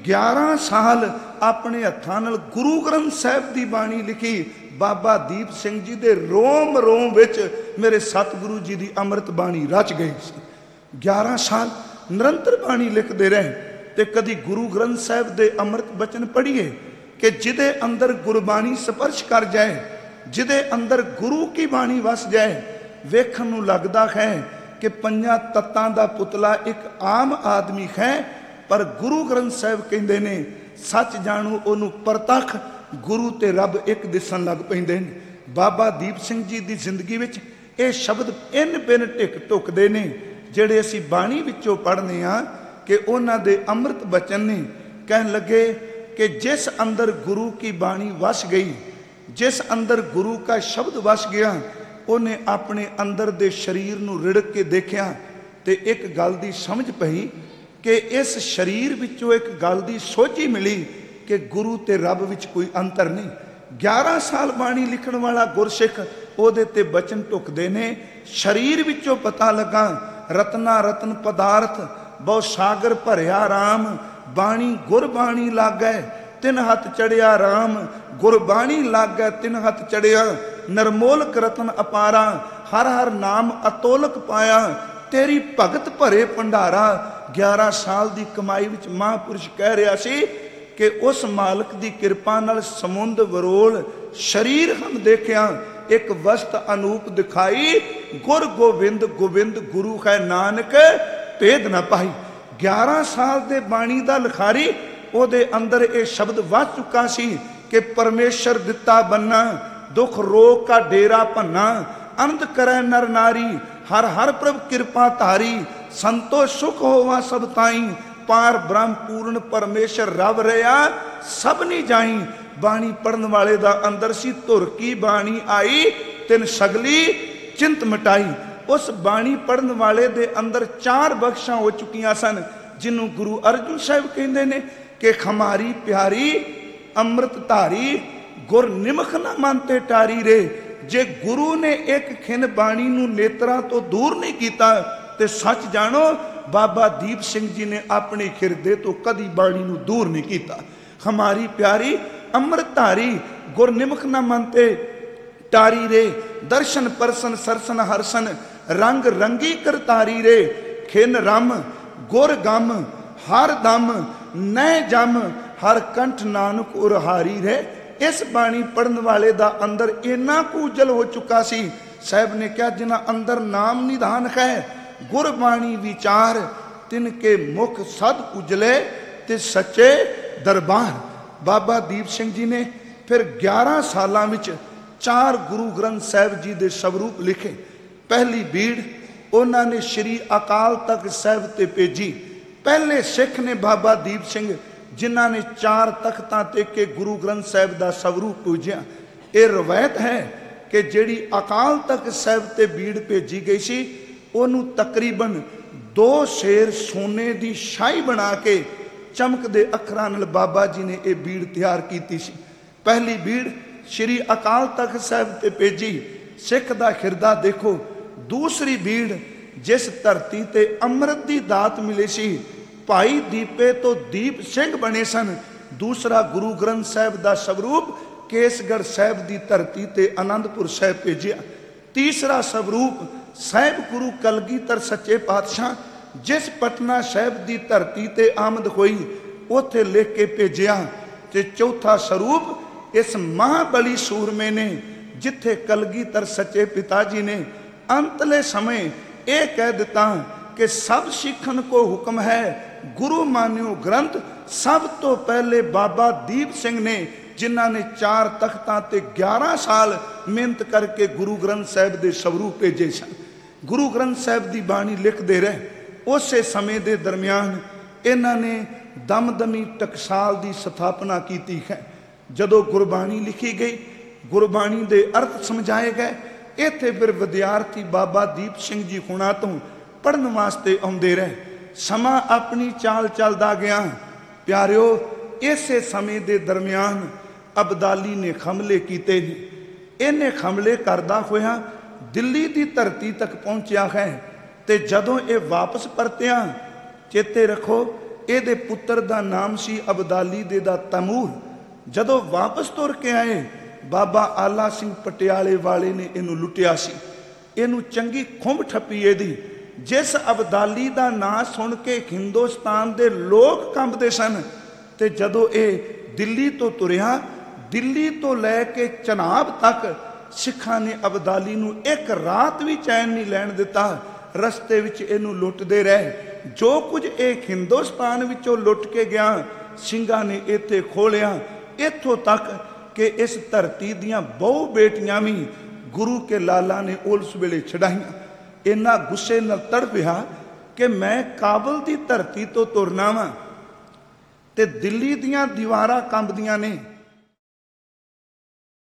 11 ਸਾਲ ਆਪਣੇ ਹੱਥਾਂ ਨਾਲ ਗੁਰੂ ਗ੍ਰੰਥ ਸਾਹਿਬ ਦੀ ਬਾਣੀ ਲਿਖੀ, ਬਾਬਾ ਦੀਪ ਸਿੰਘ ਜੀ ਦੇ ਰੋਮ ਰੋਮ ਵਿੱਚ ਮੇਰੇ ਸਤਿਗੁਰੂ ਜੀ ਦੀ ਅੰਮ੍ਰਿਤ ਬਾਣੀ ਰਚ ਗਈ ਸੀ। 11 ਸਾਲ ਨਿਰੰਤਰ ਬਾਣੀ ਲਿਖਦੇ ਰਹੇ। ਤੇ ਕਦੀ ਗੁਰੂ ਗ੍ਰੰਥ ਸਾਹਿਬ ਦੇ ਅੰਮ੍ਰਿਤ ਬਚਨ ਪੜ੍ਹੀਏ ਕਿ ਜਿਹਦੇ ਅੰਦਰ ਗੁਰਬਾਣੀ ਸਪਰਸ਼ ਕਰ ਜਾਏ, ਜਿਹਦੇ ਅੰਦਰ ਗੁਰੂ ਕੀ ਬਾਣੀ ਵਸ ਜਾਏ, ਵੇਖਣ ਨੂੰ ਲੱਗਦਾ ਹੈ ਕਿ 5 ਤੱਤਾਂ ਦਾ ਪੁਤਲਾ ਇੱਕ ਆਮ ਆਦਮੀ ਹੈ। ਪਰ ਗੁਰੂ ਗ੍ਰੰਥ ਸਾਹਿਬ ਕਹਿੰਦੇ ਨੇ ਸੱਚ ਜਾਣੂ ਉਹਨੂੰ ਪ੍ਰਤੱਖ ਗੁਰੂ ਤੇ ਰੱਬ ਇੱਕ ਦਿਸਣ ਲੱਗ ਪੈਂਦੇ ਨੇ। ਬਾਬਾ ਦੀਪ ਸਿੰਘ ਜੀ ਦੀ ਜ਼ਿੰਦਗੀ ਵਿੱਚ ਇਹ ਸ਼ਬਦ ਇੰਨ ਬਿਨ ਢਿੱਕ ਢੁੱਕਦੇ ਨੇ ਜਿਹੜੇ ਅਸੀਂ ਬਾਣੀ ਵਿੱਚੋਂ ਪੜ੍ਹਨੇ ਆ ਕਿ ਉਹਨਾਂ ਦੇ ਅੰਮ੍ਰਿਤ ਬਚਨ ਨੇ। ਕਹਿਣ ਲੱਗੇ ਕਿ ਜਿਸ ਅੰਦਰ ਗੁਰੂ ਕੀ ਬਾਣੀ ਵਸ ਗਈ, ਜਿਸ ਅੰਦਰ ਗੁਰੂ का ਸ਼ਬਦ ਵਸ ਗਿਆ, ਉਹਨੇ ਆਪਣੇ ਅੰਦਰ ਦੇ ਸਰੀਰ ਨੂੰ ਰਿੜਕ ਕੇ ਦੇਖਿਆ ਤੇ ਇੱਕ ਗੱਲ ਦੀ ਸਮਝ ਪਈ ਕਿ ਇਸ ਸਰੀਰ ਵਿੱਚੋਂ ਇੱਕ ਗੱਲ ਦੀ ਸੋਝੀ ਮਿਲੀ ਕਿ ਗੁਰੂ ਤੇ ਰੱਬ ਵਿੱਚ ਕੋਈ ਅੰਤਰ ਨਹੀਂ। 11 ਸਾਲ ਬਾਣੀ ਲਿਖਣ ਵਾਲਾ ਗੁਰਸਿੱਖ ਉਹਦੇ ਤੇ ਬਚਨ ਢੁੱਕਦੇ ਨੇ। ਸਰੀਰ ਵਿੱਚੋਂ ਪਤਾ ਲੱਗਾ ਰਤਨਾ ਰਤਨ ਪਦਾਰਥ ਬਹੁ ਸਾਗਰ ਭਰਿਆ ਰਾਮ, ਬਾਣੀ ਗੁਰਬਾਣੀ ਲਾਗੈ 3 ਹੱਥ ਚੜਿਆ ਰਾਮ, ਗੁਰਬਾਣੀ ਲਾਗੈ 3 ਹੱਥ ਚੜਿਆ, ਨਰਮੋਲਕ ਰਤਨ ਅਪਾਰਾ, ਹਰ ਹਰ ਨਾਮ ਅਤੋਲਕ ਪਾਇਆ, ਤੇਰੀ ਭਗਤ ਭਰੇ ਭੰਡਾਰਾ। 11 ਸਾਲ ਦੀ ਕਮਾਈ ਵਿੱਚ ਮਹਾਂਪੁਰਸ਼ ਕਹਿ ਰਿਹਾ ਸੀ ਕਿ ਉਸ ਮਾਲਕ ਦੀ ਕਿਰਪਾ ਨਾਲ ਸਮੁੰਦ ਵਰੋਲ ਸਰੀਰ ਹਮ ਦੇਖਿਆ, ਇੱਕ ਵਸਤ ਅਨੂਪ ਦਿਖਾਈ, ਗੁਰ ਗੋਬਿੰਦ ਗੋਬਿੰਦ ਗੁਰੂ ਹੈ ਨਾਨਕ ਭੇਦ ਨਾ ਪਾਈ। 11 ਸਾਲ ਦੇ ਬਾਣੀ ਦਾ ਲਿਖਾਰੀ, ਉਹਦੇ ਅੰਦਰ ਇਹ ਸ਼ਬਦ ਵਸ ਚੁੱਕਾ ਸੀ ਕਿ ਪਰਮੇਸ਼ਰ ਦਿੱਤਾ ਬੰਨਾ, ਦੁੱਖ ਰੋਗ ਕਾ ਡੇਰਾ ਭੰਨਾ, ਅਨੰਦ ਕਰੈ ਨਰ ਨਾਰੀ, ਹਰ ਹਰ ਪ੍ਰਭ ਕਿਰਪਾ ਧਾਰੀ, ਸੰਤੋ ਸੁਖ ਹੋਵਾ ਸਭ ਤਾਈ, ਪਾਰ ਬ੍ਰਹਮ ਪੂਰਨ ਪਰਮੇਸ਼ਰ ਰਵ ਰਿਆ ਸਭ ਨਹੀਂ ਜਾਈ। ਬਾਣੀ ਪੜਨ ਵਾਲੇ ਦਾ ਅੰਦਰ ਸੀ ਧੁਰ ਕੀ ਬਾਣੀ ਆਈ, ਤਿਨ ਸਗਲੀ ਚਿੰਤ ਮਿਟਾਈ। ਉਸ ਬਾਣੀ ਪੜਨ ਵਾਲੇ ਦੇ ਅੰਦਰ 4 ਬਖਸ਼ਾਂ ਹੋ ਚੁੱਕੀਆਂ ਸਨ, ਜਿਹਨੂੰ ਗੁਰੂ ਅਰਜਨ ਸਾਹਿਬ ਕਹਿੰਦੇ ਨੇ ਕਿ ਖਮਾਰੀ ਪਿਆਰੀ ਅੰਮ੍ਰਿਤ ਧਾਰੀ, ਗੁਰ ਨਿਮਖ ਨਾ ਮਨ ਤੇ ਟਾਰੀ ਰੇ। ਜੇ ਗੁਰੂ ਨੇ ਇੱਕ ਖਿੰਨ ਬਾਣੀ ਨੂੰ ਨੇਤਰਾਂ ਤੋਂ ਦੂਰ ਨਹੀਂ ਕੀਤਾ ਤੇ ਸੱਚ ਜਾਣੋ ਬਾਬਾ ਦੀਪ ਸਿੰਘ ਜੀ ਨੇ ਆਪਣੇ ਹਿਰਦੇ ਤੋਂ ਕਦੀ ਬਾਣੀ ਨੂੰ ਦੂਰ ਨਹੀਂ ਕੀਤਾ। ਖਮਾਰੀ ਪਿਆਰੀ ਅੰਮ੍ਰਿਤ ਧਾਰੀ, ਗੁਰ ਨਿਮਖ ਨਾ ਮਨ ਤੇ ਟਾਰੀ ਰੇ, ਦਰਸ਼ਨ ਪਰਸਨ ਸਰਸਨ ਹਰਸਨ, ਰੰਗ ਰੰਗੀ ਕਰਤਾਰੀ ਰੇ, ਖਿੰਨ ਰਮ ਗੁਰ ਗਮ ਹਰ ਦਮ, ਨੈ ਜਮ ਹਰ ਕੰਠ ਨਾਨਕ ਉਰਹਾਰੀ ਰੇ। ਇਸ ਬਾਣੀ ਪੜਨ ਵਾਲੇ ਦਾ ਅੰਦਰ ਇੰਨਾ ਕੁ ਉਜਲ ਹੋ ਚੁੱਕਾ ਸੀ, ਸਾਹਿਬ ਨੇ ਕਿਹਾ ਜਿਨ੍ਹਾਂ ਅੰਦਰ ਨਾਮ ਨਿਧਾਨ ਹੈ, ਗੁਰਬਾਣੀ ਵਿਚਾਰ, ਤਿਨ ਕੇ ਮੁਖ ਸਦ ਉਜਲੇ ਤੇ ਸੱਚੇ ਦਰਬਾਰ। ਬਾਬਾ ਦੀਪ ਸਿੰਘ ਜੀ ਨੇ ਫਿਰ 11 ਸਾਲਾਂ ਵਿੱਚ 4 ਗੁਰੂ ਗ੍ਰੰਥ ਸਾਹਿਬ ਜੀ ਦੇ ਸਵਰੂਪ ਲਿਖੇ। ਪਹਿਲੀ ਬੀੜ ਉਹਨਾਂ ਨੇ ਸ਼੍ਰੀ ਅਕਾਲ ਤਖਤ ਸਾਹਿਬ ਤੇ ਭੇਜੀ। ਪਹਿਲੇ ਸਿੱਖ ਨੇ ਬਾਬਾ ਦੀਪ ਸਿੰਘ, ਜਿਨ੍ਹਾਂ ਨੇ 4 ਤਖਤਾਂ ਤੇ ਕੇ ਗੁਰੂ ਗ੍ਰੰਥ ਸਾਹਿਬ ਦਾ ਸਵਰੂਪ ਪੂਜਿਆ। ਇਹ ਰਵਾਇਤ ਹੈ ਕਿ ਜਿਹੜੀ ਅਕਾਲ ਤਖਤ ਸਾਹਿਬ ਤੇ ਬੀੜ ਭੇਜੀ ਗਈ ਸੀ, ਉਹਨੂੰ ਤਕਰੀਬਨ 2 ਸੇਰ ਸੋਨੇ ਦੀ ਸ਼ਾਹੀ ਬਣਾ ਕੇ ਚਮਕਦੇ ਅੱਖਰਾਂ ਨਾਲ ਬਾਬਾ ਜੀ ਨੇ ਇਹ ਬੀੜ ਤਿਆਰ ਕੀਤੀ ਸੀ। ਪਹਿਲੀ ਬੀੜ ਸ਼੍ਰੀ ਅਕਾਲ ਤਖਤ ਸਾਹਿਬ ਤੇ ਭੇਜੀ, ਸਿੱਖ ਦਾ ਹਿਰਦਾ ਦੇਖੋ। ਦੂਸਰੀ ਬੀੜ ਜਿਸ ਧਰਤੀ ਤੇ ਅੰਮ੍ਰਿਤ ਦੀ ਦਾਤ ਮਿਲੀ ਸੀ, ਭਾਈ ਦੀਪੇ ਤੋਂ ਦੀਪ ਸਿੰਘ ਬਣੇ ਸਨ। ਦੂਸਰਾ ਗੁਰੂ ਗ੍ਰੰਥ ਸਾਹਿਬ ਦਾ ਸਵਰੂਪ ਕੇਸਗੜ੍ਹ ਸਾਹਿਬ ਦੀ ਧਰਤੀ ਤੇ ਆਨੰਦਪੁਰ ਸਾਹਿਬ ਭੇਜਿਆ। ਤੀਸਰਾ ਸਵਰੂਪ ਸਾਹਿਬ ਗੁਰੂ ਕਲਗੀਧਰ ਸੱਚੇ ਪਾਤਸ਼ਾਹ ਜਿਸ ਪਟਨਾ ਸਾਹਿਬ ਦੀ ਧਰਤੀ ਤੇ ਆਮਦ ਹੋਈ, ਉੱਥੇ ਲਿਖ ਕੇ ਭੇਜਿਆ। ਤੇ ਚੌਥਾ ਸਰੂਪ ਇਸ ਮਹਾਬਲੀ ਸੂਰਮੇ ਨੇ, ਜਿੱਥੇ ਕਲਗੀਧਰ ਸੱਚੇ ਪਿਤਾ ਜੀ ਨੇ ਅੰਤਲੇ ਸਮੇਂ ਇਹ ਕਹਿ ਦਿੱਤਾ ਕਿ ਸਭ ਸਿੱਖਣ ਕੋ ਹੁਕਮ ਹੈ ਗੁਰੂ ਮਾਨਿਓ ਗ੍ਰੰਥ। ਸਭ ਤੋਂ ਪਹਿਲੇ ਬਾਬਾ ਦੀਪ ਸਿੰਘ ਨੇ, ਜਿਨ੍ਹਾਂ ਨੇ 4 ਤਖਤਾਂ ਤੇ 11 ਸਾਲ ਮਿਹਨਤ ਕਰਕੇ ਗੁਰੂ ਗ੍ਰੰਥ ਸਾਹਿਬ ਦੇ ਸਵਰੂਪ ਭੇਜੇ ਸਨ। ਗੁਰੂ ਗ੍ਰੰਥ ਸਾਹਿਬ ਦੀ ਬਾਣੀ ਲਿਖਦੇ ਰਹੇ। ਉਸੇ ਸਮੇਂ ਦੇ ਦਰਮਿਆਨ ਇਹਨਾਂ ਨੇ ਦਮਦਮੀ ਟਕਸਾਲ ਦੀ ਸਥਾਪਨਾ ਕੀਤੀ ਹੈ। ਜਦੋਂ ਗੁਰਬਾਣੀ ਲਿਖੀ ਗਈ, ਗੁਰਬਾਣੀ ਦੇ ਅਰਥ ਸਮਝਾਏ ਗਏ, ਇੱਥੇ ਫਿਰ ਵਿਦਿਆਰਥੀ ਬਾਬਾ ਦੀਪ ਸਿੰਘ ਜੀ ਹੁਣਾਂ ਤੋਂ ਪੜ੍ਹਨ ਵਾਸਤੇ ਆਉਂਦੇ ਰਹੇ। ਸਮਾਂ ਆਪਣੀ ਚਾਲ ਚੱਲਦਾ ਗਿਆ। ਪਿਆਰਿਓ, ਇਸੇ ਸਮੇਂ ਦੇ ਦਰਮਿਆਨ ਅਬਦਾਲੀ ਨੇ ਹਮਲੇ ਕੀਤੇ ਨੇ। ਇਹਨੇ ਹਮਲੇ ਕਰਦਾ ਹੋਇਆ ਦਿੱਲੀ ਦੀ ਧਰਤੀ ਤੱਕ ਪਹੁੰਚਿਆ ਹੈ। ਤੇ ਜਦੋਂ ਇਹ ਵਾਪਸ ਪਰਤਿਆ, ਚੇਤੇ ਰੱਖੋ ਇਹਦੇ ਪੁੱਤਰ ਦਾ ਨਾਮ ਸੀ ਅਬਦਾਲੀ ਦੇ ਦਾ ਤੈਮੂਰ। ਜਦੋਂ ਵਾਪਸ ਤੁਰ ਕੇ ਆਏ, ਬਾਬਾ ਆਲਾ ਸਿੰਘ ਪਟਿਆਲੇ ਵਾਲੇ ਨੇ ਇਹਨੂੰ ਲੁੱਟਿਆ ਸੀ। ਇਹਨੂੰ ਚੰਗੀ ਖੁੰਬ ਠੱਪੀ ਇਹਦੀ। ਜਿਸ ਅਬਦਾਲੀ ਦਾ ਨਾਂ ਸੁਣ ਕੇ ਹਿੰਦੁਸਤਾਨ ਦੇ ਲੋਕ ਕੰਬਦੇ ਸਨ। ਤੇ ਜਦੋਂ ਇਹ ਦਿੱਲੀ ਤੋਂ ਤੁਰਿਆ, ਦਿੱਲੀ ਤੋਂ ਲੈ ਕੇ ਚਨਾਬ ਤੱਕ ਸਿੱਖਾਂ ਨੇ ਅਬਦਾਲੀ ਨੂੰ ਇੱਕ ਰਾਤ ਵੀ ਚੈਨ ਨਹੀਂ ਲੈਣ ਦਿੱਤਾ। ਰਸਤੇ ਵਿੱਚ ਇਹਨੂੰ ਲੁੱਟਦੇ ਰਹੇ। ਜੋ ਕੁਝ ਇਹ ਹਿੰਦੁਸਤਾਨ ਵਿੱਚੋਂ ਲੁੱਟ ਕੇ ਗਿਆ, ਸਿੰਘਾਂ ਨੇ ਇੱਥੇ ਖੋਲਿਆ। ਇੱਥੋਂ ਤੱਕ ਕਿ ਇਸ ਧਰਤੀ ਦੀਆਂ ਬਹੁ ਬੇਟੀਆਂ ਵੀ ਗੁਰੂ ਕੇ ਲਾਲਾ ਨੇ ਉਸ ਵੇਲੇ ਛਡਾਈਆਂ। ਇੰਨਾ ਗੁੱਸੇ ਨਾਲ ਤੜਪਿਆ ਕਿ ਮੈਂ ਕਾਬਲ ਦੀ ਧਰਤੀ ਤੋਂ ਤੁਰਨਾ ਵਾਂ ਤੇ ਦਿੱਲੀ ਦੀਆਂ ਦੀਵਾਰਾਂ ਕੰਬਦੀਆਂ ਨੇ।